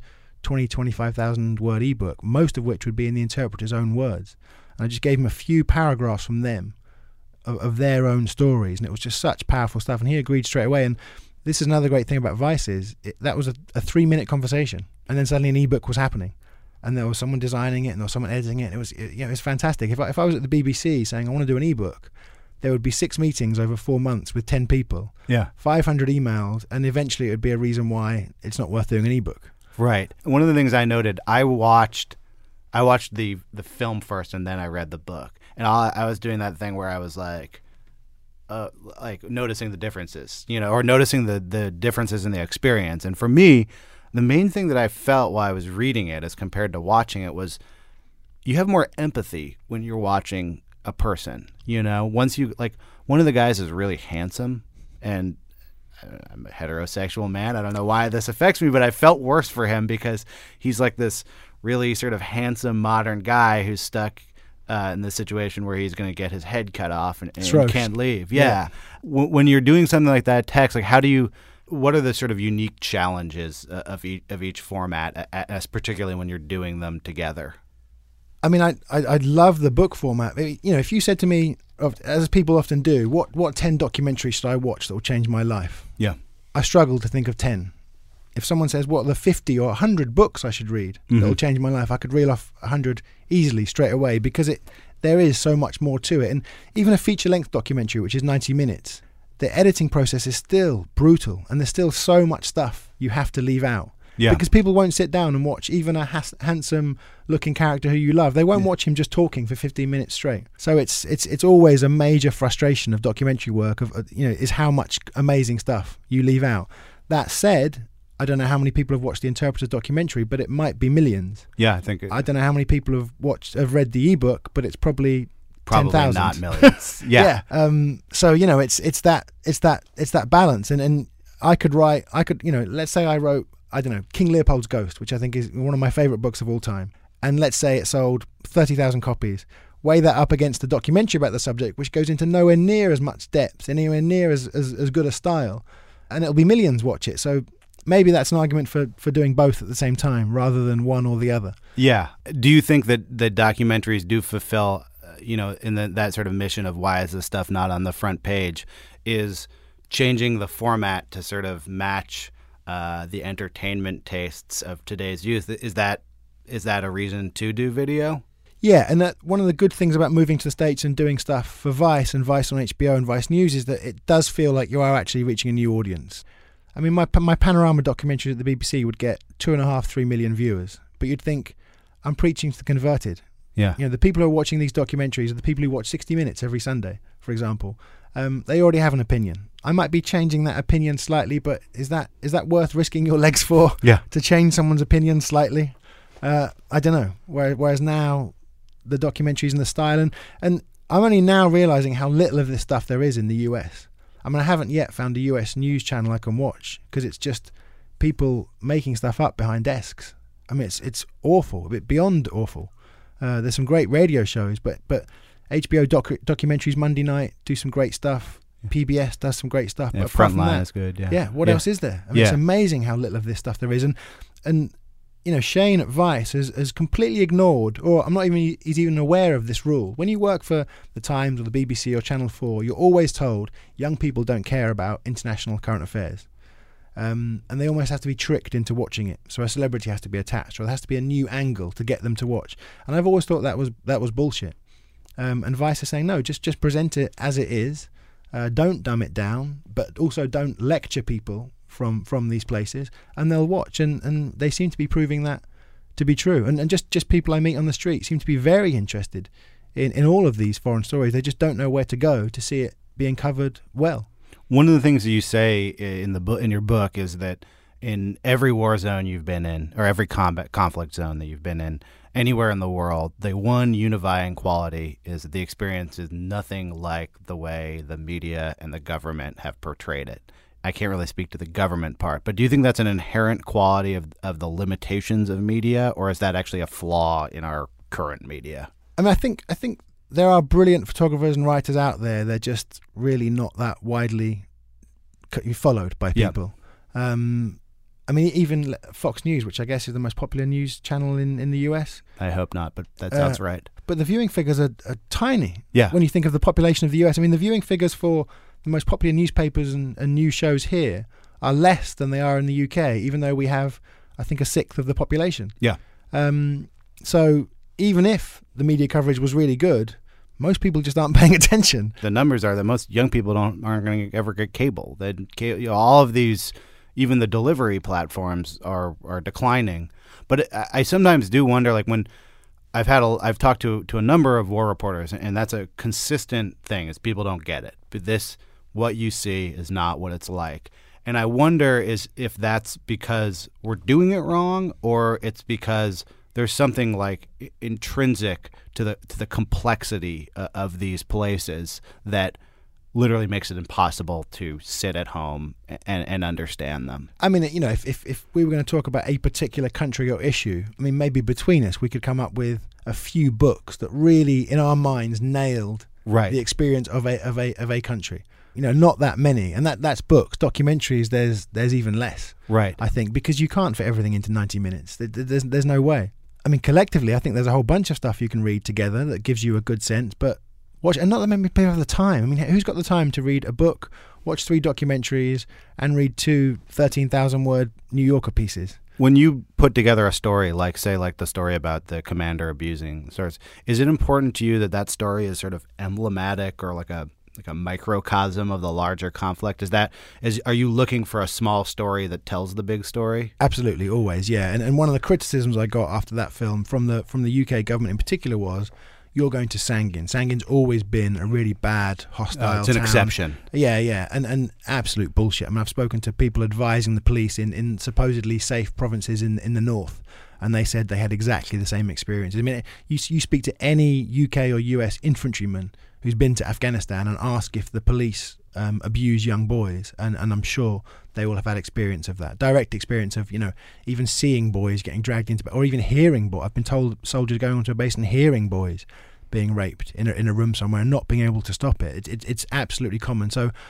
25,000 word ebook, most of which would be in the interpreter's own words. And I just gave him a few paragraphs from them of their own stories, and it was just such powerful stuff. And he agreed straight away. And this is another great thing about Vice is that was a 3-minute conversation, and then suddenly an ebook was happening. And there was someone designing it, and there was someone editing it. It was fantastic. If I was at the BBC saying I want to do an ebook, there would be 6 meetings over 4 months with 10 people, 500 emails, and eventually it would be a reason why it's not worth doing an ebook. Right. One of the things I noted, I watched the film first, and then I read the book, and I was doing that thing where I was like noticing the differences, you know, or noticing the differences in the experience. And for me, the main thing that I felt while I was reading it as compared to watching it was you have more empathy when you're watching a person, you know. Once you, like, one of the guys is really handsome, and I'm a heterosexual man. I don't know why this affects me, but I felt worse for him because he's like this really sort of handsome modern guy who's stuck in this situation where he's going to get his head cut off and can't leave. Yeah. When you're doing something like that, text, like, what are the sort of unique challenges of each format, as particularly when you're doing them together? I mean, I love the book format. You know, if you said to me, as people often do, what 10 documentaries should I watch that will change my life? Yeah. I struggle to think of 10. If someone says, what are the 50 or 100 books I should read that will change my life, I could reel off 100 easily straight away, because there is so much more to it. And even a feature-length documentary, which is 90 minutes, the editing process is still brutal, and there's still so much stuff you have to leave out. Yeah. Because people won't sit down and watch even a handsome-looking character who you love. They won't watch him just talking for 15 minutes straight. So it's always a major frustration of documentary work, is how much amazing stuff you leave out. That said, I don't know how many people have watched the Interpreter's documentary, but it might be millions. Yeah, I think I don't know how many people have read the ebook, but it's probably 10,000. Not millions. Yeah. So it's that balance, and I could let's say I wrote, I don't know, King Leopold's Ghost, which I think is one of my favorite books of all time, and let's say it sold 30,000 copies. Weigh that up against a documentary about the subject, which goes into nowhere near as much depth, anywhere near as good a style, and it'll be millions watch it. So maybe that's an argument for doing both at the same time rather than one or the other. Yeah. Do you think that the documentaries do fulfill in that sort of mission of why is this stuff not on the front page, is changing the format to sort of match the entertainment tastes of today's youth. Is that a reason to do video? Yeah, and that one of the good things about moving to the States and doing stuff for Vice and Vice on HBO and Vice News is that it does feel like you are actually reaching a new audience. I mean, my Panorama documentary at the BBC would get 2.5-3 million viewers, but you'd think I'm preaching to the converted. Yeah. The people who are watching these documentaries are the people who watch 60 Minutes every Sunday, for example. They already have an opinion. I might be changing that opinion slightly, but is that worth risking your legs for? Yeah. To change someone's opinion slightly? I don't know. Whereas now, the documentaries and the style, and I'm only now realising how little of this stuff there is in the US. I mean, I haven't yet found a US news channel I can watch because it's just people making stuff up behind desks. I mean, it's awful, a bit beyond awful. There's some great radio shows, but HBO documentaries Monday night do some great stuff. PBS does some great stuff. Yeah, but apart from Frontline that, is good. Yeah. Yeah. What else is there? I mean, it's amazing how little of this stuff there is, and Shane at Vice has completely ignored, or he's even aware of this rule. When you work for the Times or the BBC or Channel 4, you're always told young people don't care about international current affairs. And they almost have to be tricked into watching it. So a celebrity has to be attached, or there has to be a new angle to get them to watch. And I've always thought that was bullshit. And Vice is saying, no, just present it as it is. Don't dumb it down, but also don't lecture people from these places, and they'll watch, and they seem to be proving that to be true. And just people I meet on the street seem to be very interested in all of these foreign stories. They just don't know where to go to see it being covered well. One of the things that you say in your book is that in every war zone you've been in, or every conflict zone that you've been in, anywhere in the world, the one unifying quality is that the experience is nothing like the way the media and the government have portrayed it. I can't really speak to the government part, but do you think that's an inherent quality of the limitations of media, or is that actually a flaw in our current media? I mean, I think there are brilliant photographers and writers out there. They're just really not that widely followed by people. Yep. I mean, even Fox News, which I guess is the most popular news channel in the US. I hope not, but that sounds right. But the viewing figures are tiny. Yeah. When you think of the population of the US, I mean, the viewing figures for the most popular newspapers and news shows here are less than they are in the UK, even though we have, I think, 1/6 of the population. Yeah. So even if the media coverage was really good, most people just aren't paying attention. The numbers are that most young people aren't going to ever get cable. All of these, even the delivery platforms are declining. But I sometimes do wonder, like when I've talked to a number of war reporters, and that's a consistent thing, is people don't get it. But what you see is not what it's like. And I wonder if that's because we're doing it wrong, or it's because there's something like intrinsic to the complexity of these places that literally makes it impossible to sit at home and understand them. I mean, if we were going to talk about a particular country or issue, I mean, maybe between us we could come up with a few books that really, in our minds, nailed the experience of a country. Not that many, and that's books. Documentaries, there's even less. Right. I think, because you can't fit everything into 90 minutes. There's no way. I mean, collectively, I think there's a whole bunch of stuff you can read together that gives you a good sense, but and not that many people have the time. I mean, who's got the time to read a book, watch 3 documentaries, and read 2 13,000-word New Yorker pieces? When you put together a story, like the story about the commander abusing stars, is it important to you that story is sort of emblematic or like a microcosm of the larger conflict? Are you looking for a small story that tells the big story? Absolutely, always, yeah. And one of the criticisms I got after that film from the UK government in particular was, you're going to Sangin. Sangin's always been a really bad, hostile it's an town. exception. Yeah, and absolute bullshit. I mean, I've spoken to people advising the police in supposedly safe provinces in the north, and they said they had exactly the same experience. I mean, you speak to any UK or US infantryman who's been to Afghanistan and ask if the police abuse young boys, and I'm sure they will have had experience of that, direct experience of even seeing boys getting dragged into, or even hearing boys. I've been told soldiers going onto a base and hearing boys being raped in a room somewhere and not being able to stop it. It's absolutely common. So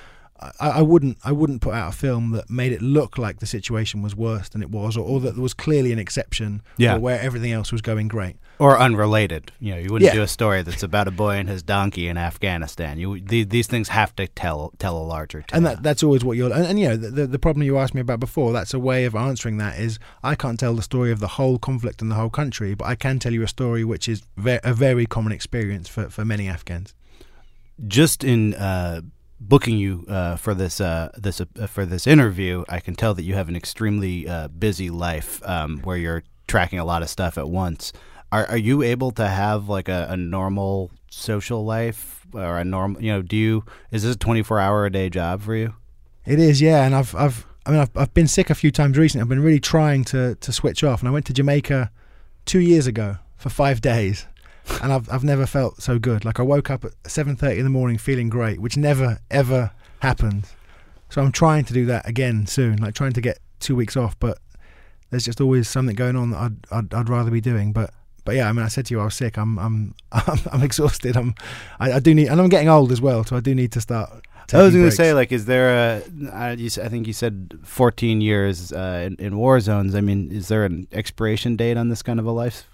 I wouldn't put out a film that made it look like the situation was worse than it was, or that there was clearly an exception, or where everything else was going great. Or unrelated. You wouldn't do a story that's about a boy and his donkey in Afghanistan. These things have to tell a larger tale. And that's always what you're... And the problem you asked me about before, that's a way of answering that is I can't tell the story of the whole conflict in the whole country, but I can tell you a story which is a very common experience for many Afghans. Just in booking you for this interview, I can tell that you have an extremely busy life where you're tracking a lot of stuff at once. Are you able to have like a normal social life or a normal? Is this a 24-hour-a-day job for you? It is, yeah. And I've been sick a few times recently. I've been really trying to switch off. And I went to Jamaica 2 years ago for 5 days, and I've never felt so good. Like I woke up at 7:30 in the morning feeling great, which never ever happened. So I'm trying to do that again soon. Like trying to get 2 weeks off, but there's just always something going on that I'd rather be doing. But yeah, I said to you I was sick. I'm exhausted. I do need, and I'm getting old as well, so I do need to start. I was going to say, like, is there I think you said 14 years in war zones. I mean, is there an expiration date on this kind of a life?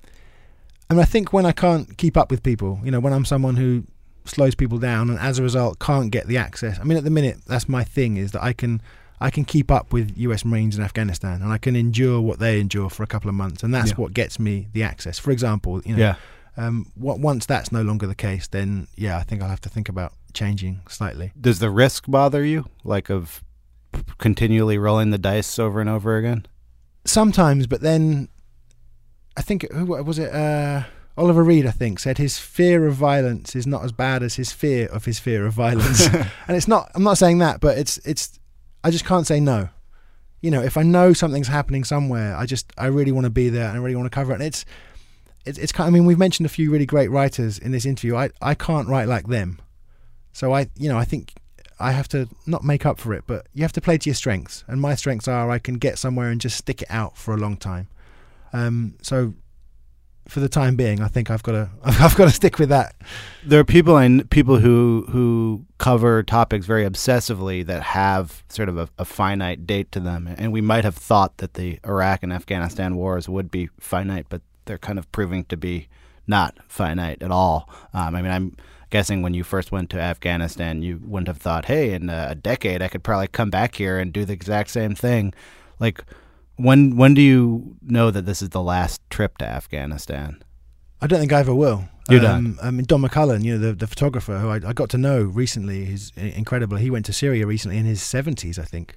I think when I can't keep up with people, when I'm someone who slows people down and as a result can't get the access. I mean, at the minute, that's my thing, is that I can keep up with US Marines in Afghanistan, and I can endure what they endure for a couple of months, and that's what gets me the access. For example, once that's no longer the case, then I think I'll have to think about changing slightly. Does the risk bother you, like of continually rolling the dice over and over again? Sometimes, but then I think, who was it? Oliver Reed, I think, said his fear of violence is not as bad as his fear of violence. And it's not. I'm not saying that, but it's. I just can't say no. If I know something's happening somewhere, I really want to be there and I really want to cover it. And it's kind of, I mean, we've mentioned a few really great writers in this interview. I can't write like them. So I think I have to not make up for it, but you have to play to your strengths. And my strengths are I can get somewhere and just stick it out for a long time. So for the time being, I think I've got to stick with that. There are people who cover topics very obsessively that have sort of a finite date to them, and we might have thought that the Iraq and Afghanistan wars would be finite, but they're kind of proving to be not finite at all. I'm guessing when you first went to Afghanistan, you wouldn't have thought, hey, in a decade I could probably come back here and do the exact same thing. Like, when do you know that this is the last trip to Afghanistan? I don't think I ever will. You don't? Don McCullen, the photographer who I got to know recently, he's incredible. He went to Syria recently in his 70s, I think.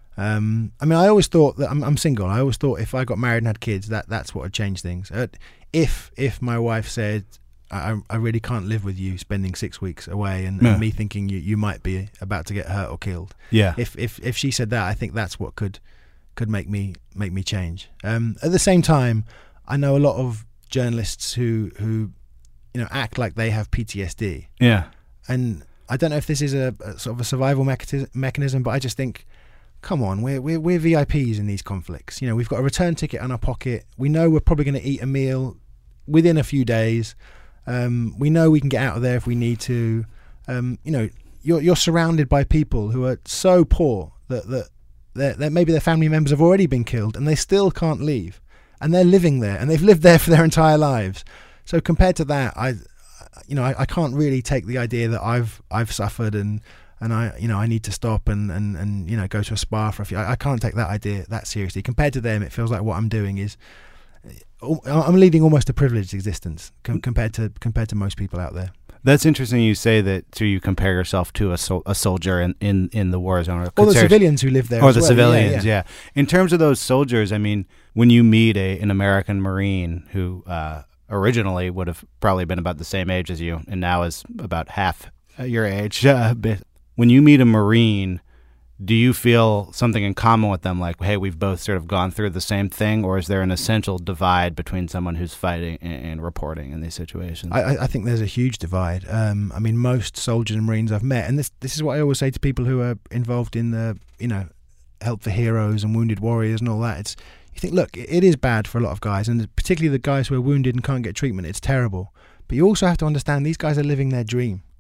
I always thought that I'm single. I always thought if I got married and had kids, that's what would change things. If my wife said, I really can't live with you spending 6 weeks away, and me thinking you might be about to get hurt or killed. Yeah. If she said that, I think that's what could make me change. At the same time, I know a lot of journalists who act like they have PTSD. Yeah. And I don't know if this is a sort of a survival mechanism, but I just think, come on, we're VIPs in these conflicts. We've got a return ticket in our pocket. We know we're probably going to eat a meal within a few days. We know we can get out of there if we need to. You're surrounded by people who are so poor that maybe their family members have already been killed and they still can't leave, and they're living there and they've lived there for their entire lives. So compared to that, I can't really take the idea that I've suffered and I need to stop and go to a spa for a few. I can't take that idea that seriously. Compared to them, it feels like what I'm doing is I'm leading almost a privileged existence compared to most people out there. That's interesting you say that, so you compare yourself to a soldier in the war zone. Or the civilians who live there. Or the civilians, yeah. In terms of those soldiers, I mean, when you meet an American Marine who originally would have probably been about the same age as you and now is about half your age, when you meet a Marine, do you feel something in common with them, like, hey, we've both sort of gone through the same thing, or is there an essential divide between someone who's fighting and reporting in these situations? I think there's a huge divide. Most soldiers and Marines I've met, and this is what I always say to people who are involved in the, Help for Heroes and Wounded Warriors and all that. You think, look, it is bad for a lot of guys, and particularly the guys who are wounded and can't get treatment. It's terrible. But you also have to understand these guys are living their dream.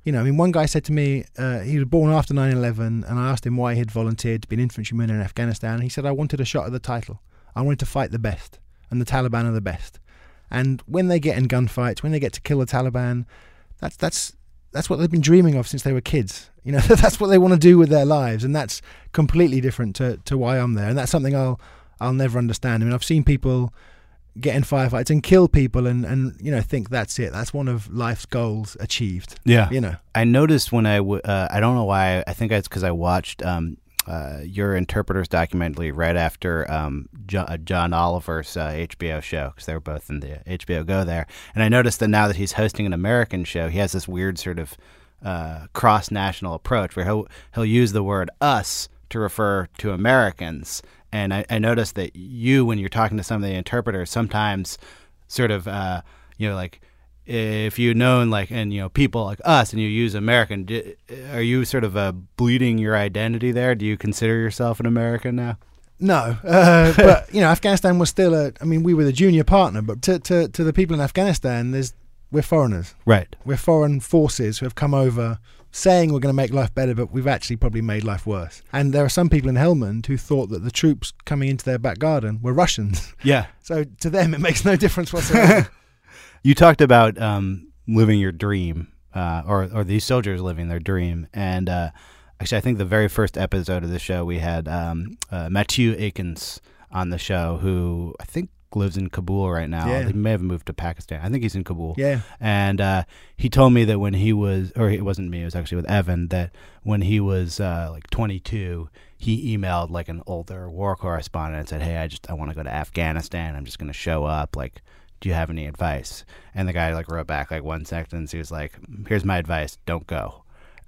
You know, I mean, one guy said to me, he was born after 9/11, and I asked him why he'd volunteered to be an infantryman in Afghanistan. And he said, I wanted a shot at the title. I wanted to fight the best, and the Taliban are the best. And when they get in gunfights, when they get to kill the Taliban, that's what they've been dreaming of since they were kids. You know, that's what they want to do with their lives, and that's completely different to why I'm there. And that's something I'll never understand. I mean, I've seen people get in firefights and kill people and you know, think that's it. That's one of life's goals achieved. Yeah. You know, I noticed when I don't know why, I think it's because I watched your Interpreters documentary right after John Oliver's HBO show, because they were both in the HBO Go there. And I noticed that now that he's hosting an American show, he has this weird sort of cross-national approach where he'll use the word us to refer to Americans. And I noticed that you, when you're talking to some of the interpreters, sometimes sort of, like if you know, like, and, you know, people like us and you use American, are you sort of bleeding your identity there? Do you consider yourself an American now? No, but, you know, Afghanistan was still we were the junior partner, but to the people in Afghanistan, we're foreigners. Right. We're foreign forces who have come over saying we're going to make life better, but we've actually probably made life worse. And there are some people in Helmand who thought that the troops coming into their back garden were Russians. Yeah. So to them, it makes no difference whatsoever. You talked about living your dream, or these soldiers living their dream. And actually, I think the very first episode of the show, we had Mathieu Akins on the show, who I think lives in Kabul right now. Yeah. He may have moved to Pakistan. I think he's in Kabul. Yeah. And he told me that when he was, or it wasn't me, it was actually with Evan, that when he was like 22, he emailed like an older war correspondent and said, hey, I want to go to Afghanistan. I'm just going to show up. Like, do you have any advice? And the guy like wrote back like one sentence. He was like, here's my advice. Don't go.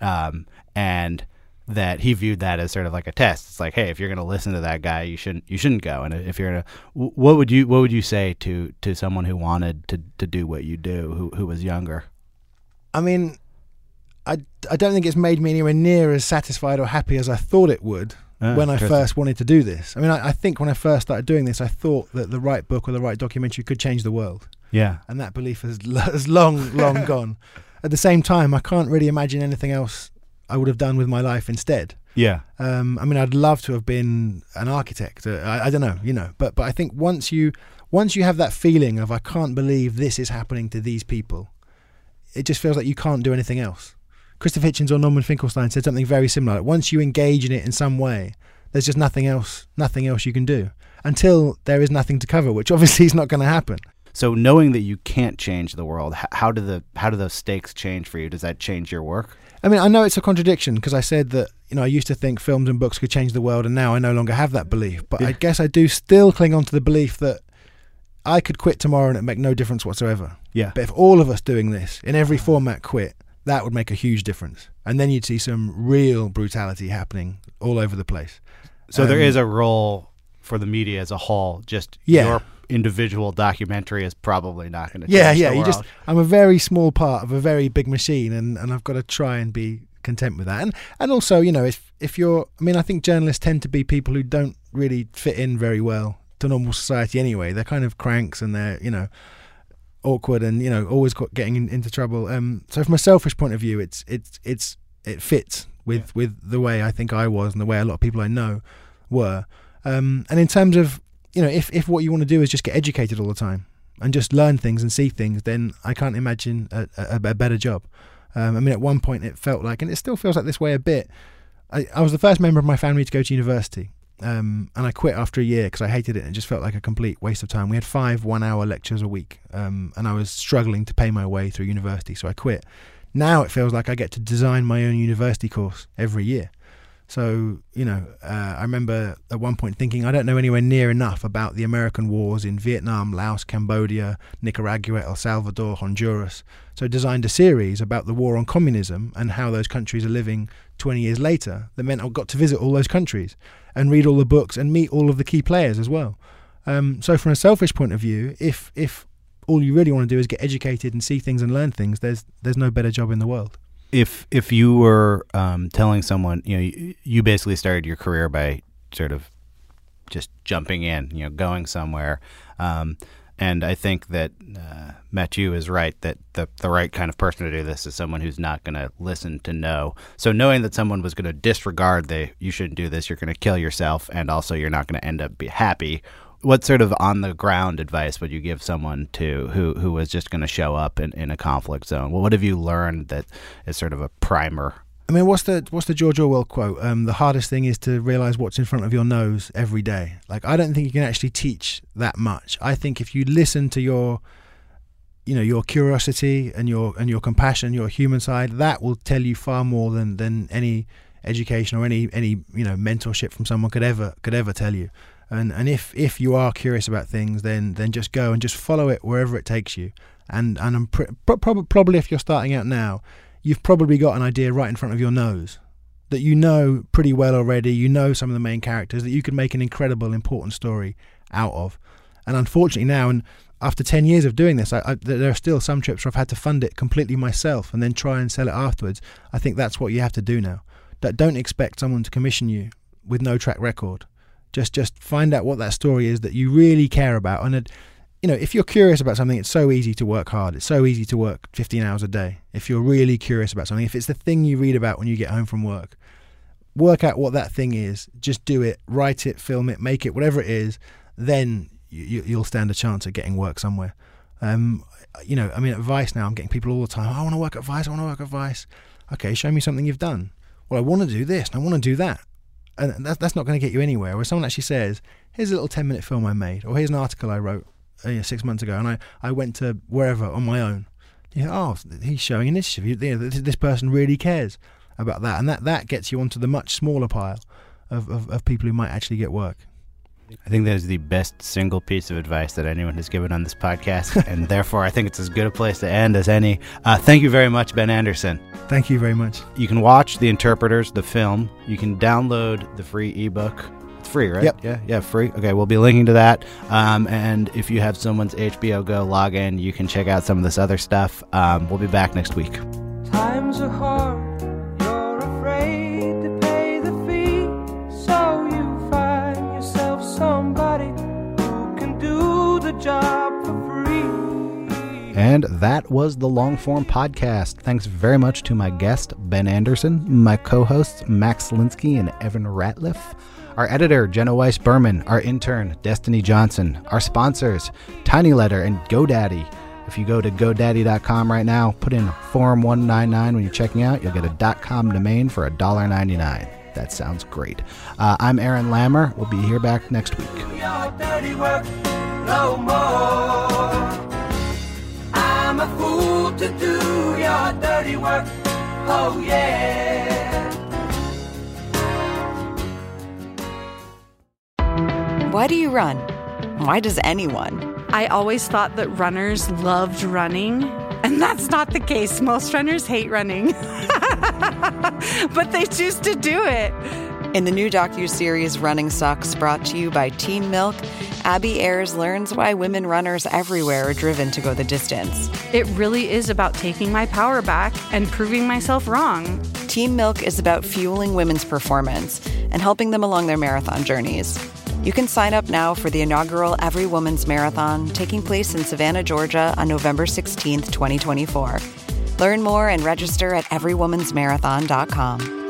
And that he viewed that as sort of like a test. It's like, hey, if you're going to listen to that guy, you shouldn't go. And if you're going to, what would you say to someone who wanted to do what you do, who was younger? I mean, I don't think it's made me anywhere near as satisfied or happy as I thought it would when I first wanted to do this. I mean, I think when I first started doing this, I thought that the right book or the right documentary could change the world. Yeah. And that belief has long gone. At the same time, I can't really imagine anything else I would have done with my life instead. Yeah. I mean, I'd love to have been an architect. I don't know, you know, but I think once you have that feeling of I can't believe this is happening to these people, it just feels like you can't do anything else. Christopher Hitchens or Norman Finkelstein said something very similar. Like once you engage in it in some way, there's just nothing else you can do until there is nothing to cover, which obviously is not going to happen. So knowing that you can't change the world, how do those stakes change for you? Does that change your work? I mean, I know it's a contradiction because I said that, you know, I used to think films and books could change the world, and now I no longer have that belief. But I guess I do still cling on to the belief that I could quit tomorrow and it'd make no difference whatsoever. Yeah. But if all of us doing this in every format quit, that would make a huge difference. And then you'd see some real brutality happening all over the place. So there is a role for the media as a whole. Just your individual documentary is probably not going to change the world. I'm a very small part of a very big machine, and I've got to try and be content with that. And also, you know, if you're, I mean, I think journalists tend to be people who don't really fit in very well to normal society anyway. They're kind of cranks and they're, you know, awkward and, you know, always getting into trouble. So from a selfish point of view, it fits with the way I think I was and the way a lot of people I know were. And in terms of, you know, if what you want to do is just get educated all the time and just learn things and see things, then I can't imagine a better job. I mean, at one point it felt like, and it still feels like this way a bit, I was the first member of my family to go to university. And I quit after a year because I hated it and it just felt like a complete waste of time. We had 5 one-hour lectures a week, and I was struggling to pay my way through university, so I quit. Now it feels like I get to design my own university course every year. So, you know, I remember at one point thinking I don't know anywhere near enough about the American wars in Vietnam, Laos, Cambodia, Nicaragua, El Salvador, Honduras. So I designed a series about the war on communism and how those countries are living 20 years later. That meant I got to visit all those countries and read all the books and meet all of the key players as well. So from a selfish point of view, if all you really want to do is get educated and see things and learn things, there's no better job in the world. If you were telling someone, you know, you basically started your career by sort of just jumping in, you know, going somewhere, and And I think that Mathieu is right, that the right kind of person to do this is someone who's not going to listen to no. So knowing that someone was going to disregard you shouldn't do this, you're going to kill yourself, and also you're not going to end up be happy. What sort of on-the-ground advice would you give someone who was just going to show up in a conflict zone? Well, what have you learned that is sort of a primer? I mean, what's the George Orwell quote? The hardest thing is to realize what's in front of your nose every day. Like, I don't think you can actually teach that much. I think if you listen to your curiosity and your compassion, your human side, that will tell you far more than any education or any mentorship from someone could ever tell you. And if you are curious about things, then just go and just follow it wherever it takes you. And I'm probably, if you're starting out now, you've probably got an idea right in front of your nose that you know pretty well already. You know some of the main characters that you could make an incredible, important story out of. And unfortunately now, and after 10 years of doing this, there are still some trips where I've had to fund it completely myself and then try and sell it afterwards. I think that's what you have to do now. Don't expect someone to commission you with no track record. Just find out what that story is that you really care about. And if you're curious about something, it's so easy to work hard. It's so easy to work 15 hours a day. If you're really curious about something, if it's the thing you read about when you get home from work, work out what that thing is. Just do it, write it, film it, make it, whatever it is. Then you'll stand a chance at getting work somewhere. At Vice now, I'm getting people all the time. I want to work at Vice. Okay, show me something you've done. Well, I want to do this and I want to do that. And that's not going to get you anywhere. Where someone actually says, here's a little 10-minute film I made, or here's an article I wrote 6 months ago, and I went to wherever on my own. He's showing initiative. This person really cares about that. And that gets you onto the much smaller pile of people who might actually get work. I think that is the best single piece of advice that anyone has given on this podcast, and therefore I think it's as good a place to end as any. Thank you very much, Ben Anderson. Thank you very much. You can watch The Interpreters, the film. You can download the free ebook. It's free, right? Yep. Yeah, free. Okay, we'll be linking to that. And if you have someone's HBO Go login, you can check out some of this other stuff. We'll be back next week. Times are hard. You're afraid to pay the fee, so you find yourself somebody who can do the job for free. And that was the Longform Podcast. Thanks very much to my guest, Ben Anderson, my co-hosts, Max Linsky and Evan Ratliff, our editor, Jenna Weiss-Berman, our intern, Destiny Johnson, our sponsors, Tiny Letter and GoDaddy. If you go to GoDaddy.com right now, put in Forum 199 when you're checking out, you'll get a .com domain for $1.99. That sounds great. I'm Aaron Lammer. We'll be here back next week. Dirty work, no more. I'm a fool to do your dirty work. Oh yeah. Why do you run? Why does anyone? I always thought that runners loved running, and that's not the case. Most runners hate running, but they choose to do it. In the new docuseries Running Sucks, brought to you by Teen Milk, Abby Ayers learns why women runners everywhere are driven to go the distance. It really is about taking my power back and proving myself wrong. Teen Milk is about fueling women's performance and helping them along their marathon journeys. You can sign up now for the inaugural Every Woman's Marathon taking place in Savannah, Georgia on November 16th, 2024. Learn more and register at everywomansmarathon.com.